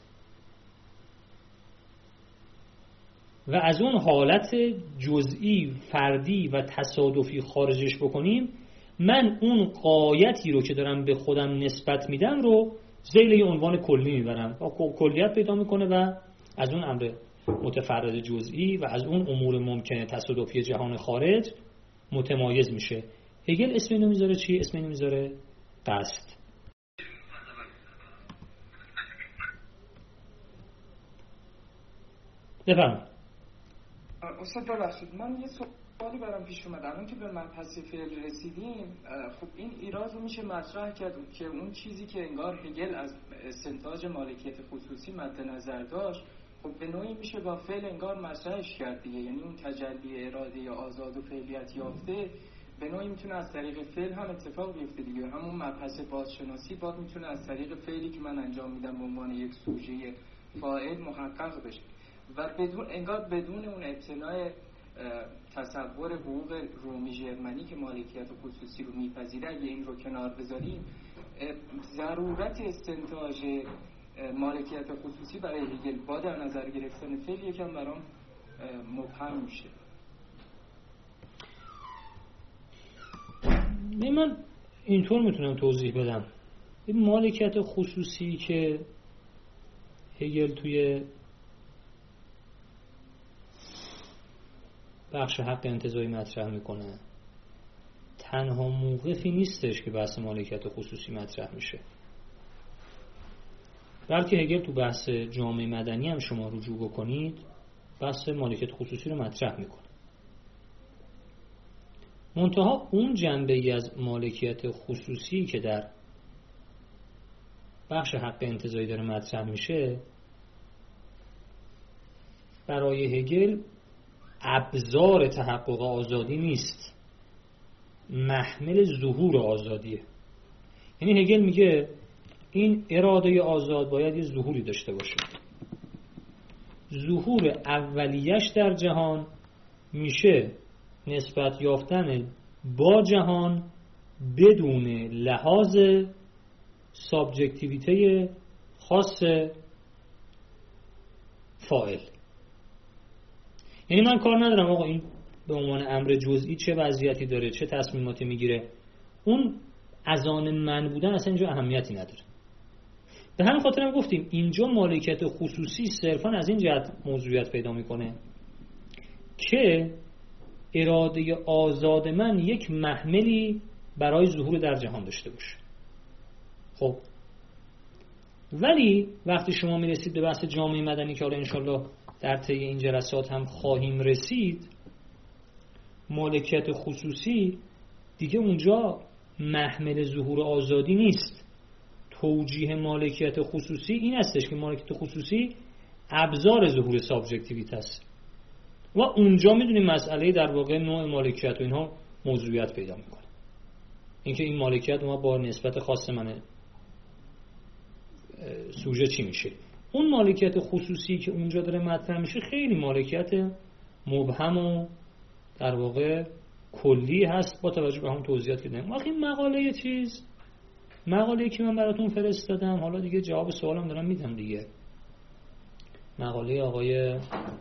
و از اون حالت جزئی، فردی و تصادفی خارجش بکنیم، من اون غایتی رو که دارم به خودم نسبت میدم رو ذیل یه عنوان کلی میبرم و کلیت پیدا میکنه و از اون امر متفرد جزئی و از اون امور ممکنه تصادفی جهان خارج متمایز میشه. هگل اسم اینو میذاره چی؟ اسم اینو میذاره قصد. بفرمایید. استاد ببخشید من یه سوالی برام پیش اومد. الان که به مبحث فعل رسیدیم، خب این ایراد رو میشه مطرح کرد که اون چیزی که انگار هگل از استنتاج مالکیت خصوصی مد نظر داشت، خب به نوعی میشه با فعل انگار مطرحش کرد دیگه. یعنی اون تجلی اراده یا آزاد و فعلیت یافته به نوعی میتونه از طریق فعل هم اتفاق بیفته دیگه. همون مبحث بازشناسی باید میتونه از طریق فعلی که من انجام میدم به عنوان یک سوژه فاعل محقق بشه و بدون انگار بدون اون ابتنای تصور حقوق رومی ژرمنی که مالکیت خصوصی رو میپذیره، اگه این رو کنار بذاریم، ضرورت استنتاج مالکیت خصوصی برای هگل با در نظر گرفتن فعل یکم برام مبهم میشه. من اینطور میتونم توضیح بدم. این مالکیت خصوصی که هگل توی بخش حق انتزاعی مطرح میکنه تنها موقفی نیستش که بحث مالکیت خصوصی مطرح میشه، بلکه هگل تو بحث جامعه مدنی هم شما رجوع بکنید بحث مالکیت خصوصی رو مطرح میکنه. منتها اون جنبه‌ای از مالکیت خصوصی که در بخش حق انتزاعی داره مطرح میشه برای هگل ابزار تحقق آزادی نیست، محمل ظهور آزادیه. یعنی هگل میگه این اراده آزاد باید یه ظهوری داشته باشه. ظهور اولیش در جهان میشه نسبت یافتن با جهان بدون لحاظ سابجکتیویته خاص فاعل. یعنی من کار ندارم آقا این به عنوان امر جزئی چه وضعیتی داره، چه تصمیماتی میگیره، اون از آن من بودن اصلا اینجا اهمیتی نداره. به همین خاطر هم گفتیم اینجا مالکیت خصوصی صرفا از این جهت موضوعیت پیدا میکنه که اراده آزاد من یک محملی برای ظهور در جهان داشته باشه. خب ولی وقتی شما میرسید به بحث جامعه مدنی که حالا انشالله در طی این جلسات هم خواهیم رسید، مالکیت خصوصی دیگه اونجا محمل ظهور آزادی نیست. توجیه مالکیت خصوصی این هستش که مالکیت خصوصی ابزار ظهور سابجکتیویته است و اونجا میدونیم مسئله در واقع نوع مالکیت و اینها موضوعیت پیدا میکنه. اینکه این مالکیت ما با نسبت خاص من سوژه چی میشه. اون مالکیت خصوصی که اونجا داره مطرح میشه خیلی مالکیت مبهم و در واقع کلی هست با توجه به هم توضیحات که دادم. وقتی مقاله که من براتون فرستادم، حالا دیگه جواب سوالم دارم میدم دیگه، مقاله آقای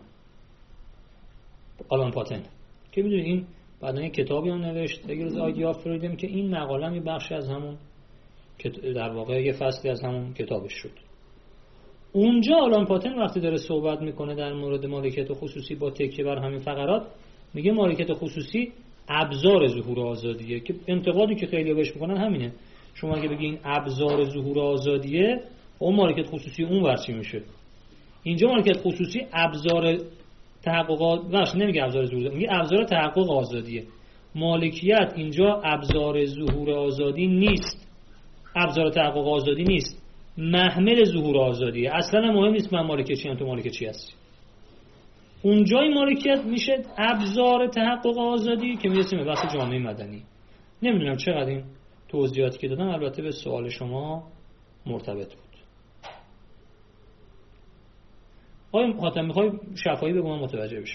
آلان پاتن که میدونی این بعدن یک کتابی هم نوشت اگرز آیدیا فریدم که این مقاله هم یه بخشی از همون در واقع یه فصلی از همون کتابش شد. اونجا آلان پاتن وقتی داره صحبت میکنه در مورد مالکیت خصوصی با تکیه بر همین فقرات میگه مالکیت خصوصی ابزار ظهور آزادیه، که انتقادی که خیلی بهش میکنن همینه. شما اگه بگین ابزار ظهور آزادیه، اون مالکیت خصوصی اون ورچی میشه. اینجا مالکیت خصوصی ابزار تحقق نمیگه ابزار ظهور، میگه ابزار تحقق آزادیه. مالکیت اینجا ابزار ظهور آزادی نیست، ابزار تحقق آزادی نیست، محمل ظهور آزادیه. اصلا مهم نیست من مالک چی ام تو مالک چی هستی. اونجای مالکیت میشه ابزار تحقق آزادی که میرسیم به بحث جامعه مدنی. نمیدونم چقدر این توضیحاتی که دادم البته به سوال شما مرتبط بود. آقای خاتم میخوای شفاهی بگم متوجه بشم؟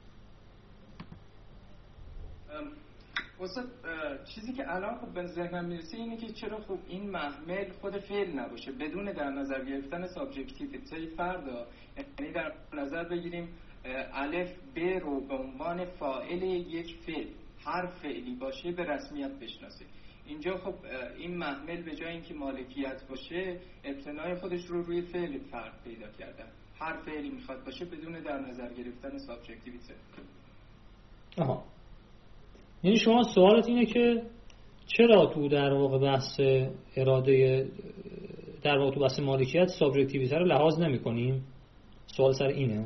استاد چیزی که الان خب به ذهنم میرسه اینه که چرا خب این محمل خود فعل نباشه بدون در نظر گرفتن سابجکتیویته فردا. یعنی در نظر بگیریم الف ب رو به عنوان فاعل یک فعل، هر فعلی باشه به رسمیت بشناسه. اینجا خب این محمل به جای اینکه مالکیت باشه ابتنای خودش رو روی فعل فرد پیدا کردن. هر فعلی میخواد باشه بدون در نظر گرفتن سابجکتیویته. آها، یعنی شما سوالت اینه که چرا تو در واقع بحث اراده در واقع تو بحث مالکیت سابجکتیویته رو لحاظ نمی کنیم؟ سوال سر اینه؟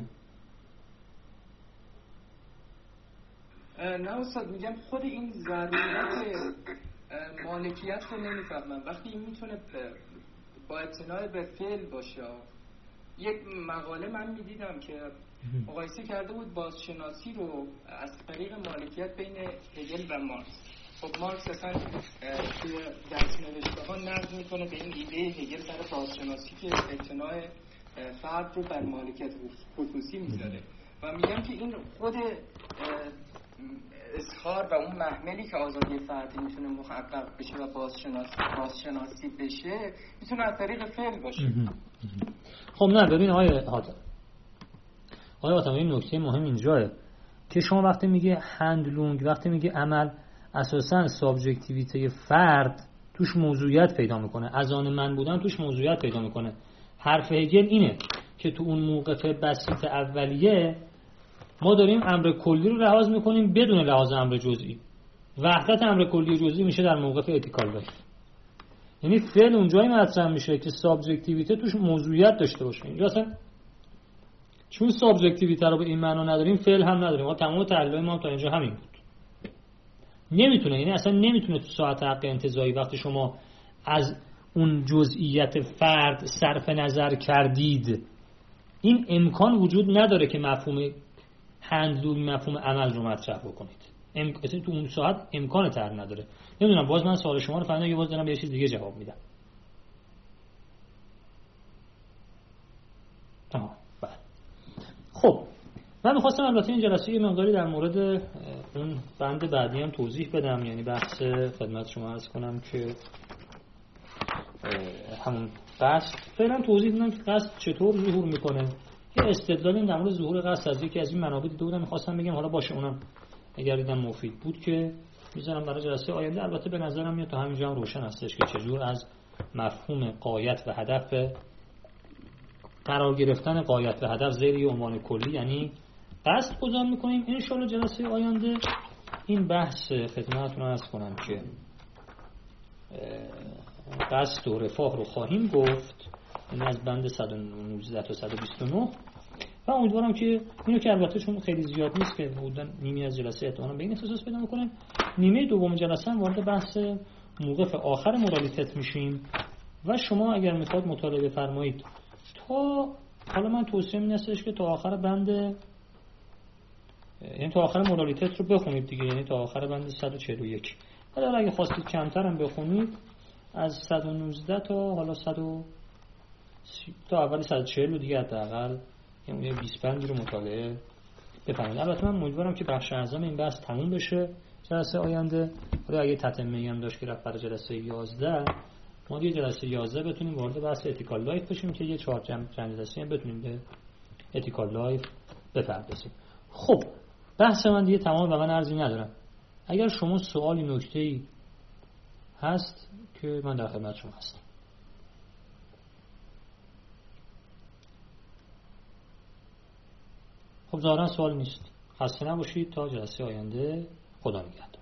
نه استاد، میگم خود این ضرورت مالکیت رو نمیفهمم. وقتی این میتونه با اعتناع به فعل باشه. یک مقاله من میدیدم که مقایسه کرده بود بازشناسی رو از طریق مالکیت بین هگل و مارکس. خب مارکس اصلا توی دست‌نوشته‌ها نقد میکنه به این ایده هگل سر بازشناسی که اعتناع فرد رو بر مالکیت خصوصی میذاره. و میگم که این خود اظهار و اون محملی که آزادی فردی میتونه محقق بشه و بازشناسی بشه میتونه از طریق فعل باشه. خب نه ببین آقای حاتم این نکته مهم اینجاه که شما وقتی میگه هندلونگ، وقتی میگه عمل، اساساً سابجکتیویته فرد توش موضوعیت پیدا میکنه، از آن من بودن توش موضوعیت پیدا میکنه. حرف هگل اینه که تو اون موقف بسیط اولیه ما داریم امر کلی رو لحاظ میکنیم بدون لحاظ امر جزئی. وحدت امر کلی و جزئی میشه در موقف اتیکال لایف. یعنی فعل اونجایی مطرح میشه که سابجکتیویته توش موضوعیت داشته باشه. اینجا اصلا چون سابجکتیویته رو به این معنا نداریم فعل هم نداریم. ما تمام تحلیل ما تا اینجا همین بود. نمیتونه، یعنی اصلا نمیتونه تو ساعت حق انتزاعی وقتی شما از اون جزئیت فرد صرف نظر کردید این امکان وجود نداره که مفهوم هندلونگ، مفهوم عمل رو مطرح بکنید. تو اون ساعت امکان تر نداره. نمیدونم، باز من سوال شما رو فهمیدم، باز دارم به یه چیز دیگه جواب میدم. بله. خب من می‌خواستم البته این جلسه یه مقداری در مورد اون بند بعدی هم توضیح بدم، یعنی بحث خدمت شما عرض کنم که همون قصد فعلا توضیح بدم که قصد چطور ظهور میکنه. یه استدلالی در مورد ظهور قصد از یکی از این منابع دیده بودم، می‌خواستم بگم حالا باشه اونم اگر دیدم مفید بود که میذارم برای جلسه آینده. البته به نظرم میاد تا همینجا هم روشن هستش که چجور از مفهوم غایت و هدف، قرار گرفتن غایت و هدف زیر یه عنوان کلی یعنی قصد گذار میکنیم. ان شاء الله جلسه آینده این بحث خدمتتون عرض کنم که قصد و رفاه رو خواهیم گفت، این از بند 119 تا 129 و امیدوارم که اینو که البته چون خیلی زیاد نیست که بودن نیمی از جلسه احتمالاً به این اختصاص پیدا میکنه، نیمه دوم جلسه هم وارد بحث موقف آخر مورالیتت میشیم و شما اگر میخواد مطالعه فرمایید تا حالا من توصیه این هستش که تا آخر بند، یعنی تا آخر مورالیتت رو بخونید دیگه، یعنی تا آخر بند 141. حالا اگه خواستید کمتر هم بخونید از 119 تا حالا 130 تا اول 140 رو دیگه حداقل یه 25 رو مطالعه بفرمایید. البته من امیدوارم که بخش اعظم این بحث تموم بشه جلسه آینده. حالا اگه تتمه‌ای هم داشت که رفت برای جلسه 11 ما دیگه جلسه 11 بتونیم وارد بحث اتیکال لایف بشیم که یه 4 جلسه هم بتونیم به اتیکال لایف بپردازیم. خب بحث من دیگه تمام و من عرضی ندارم. اگر شما سوالی نکته‌ای هست که من در خدمت شما هستم. خب ظاهرا سوال نیست. خسته نباشید تا جلسه آینده. خدا نگهدار.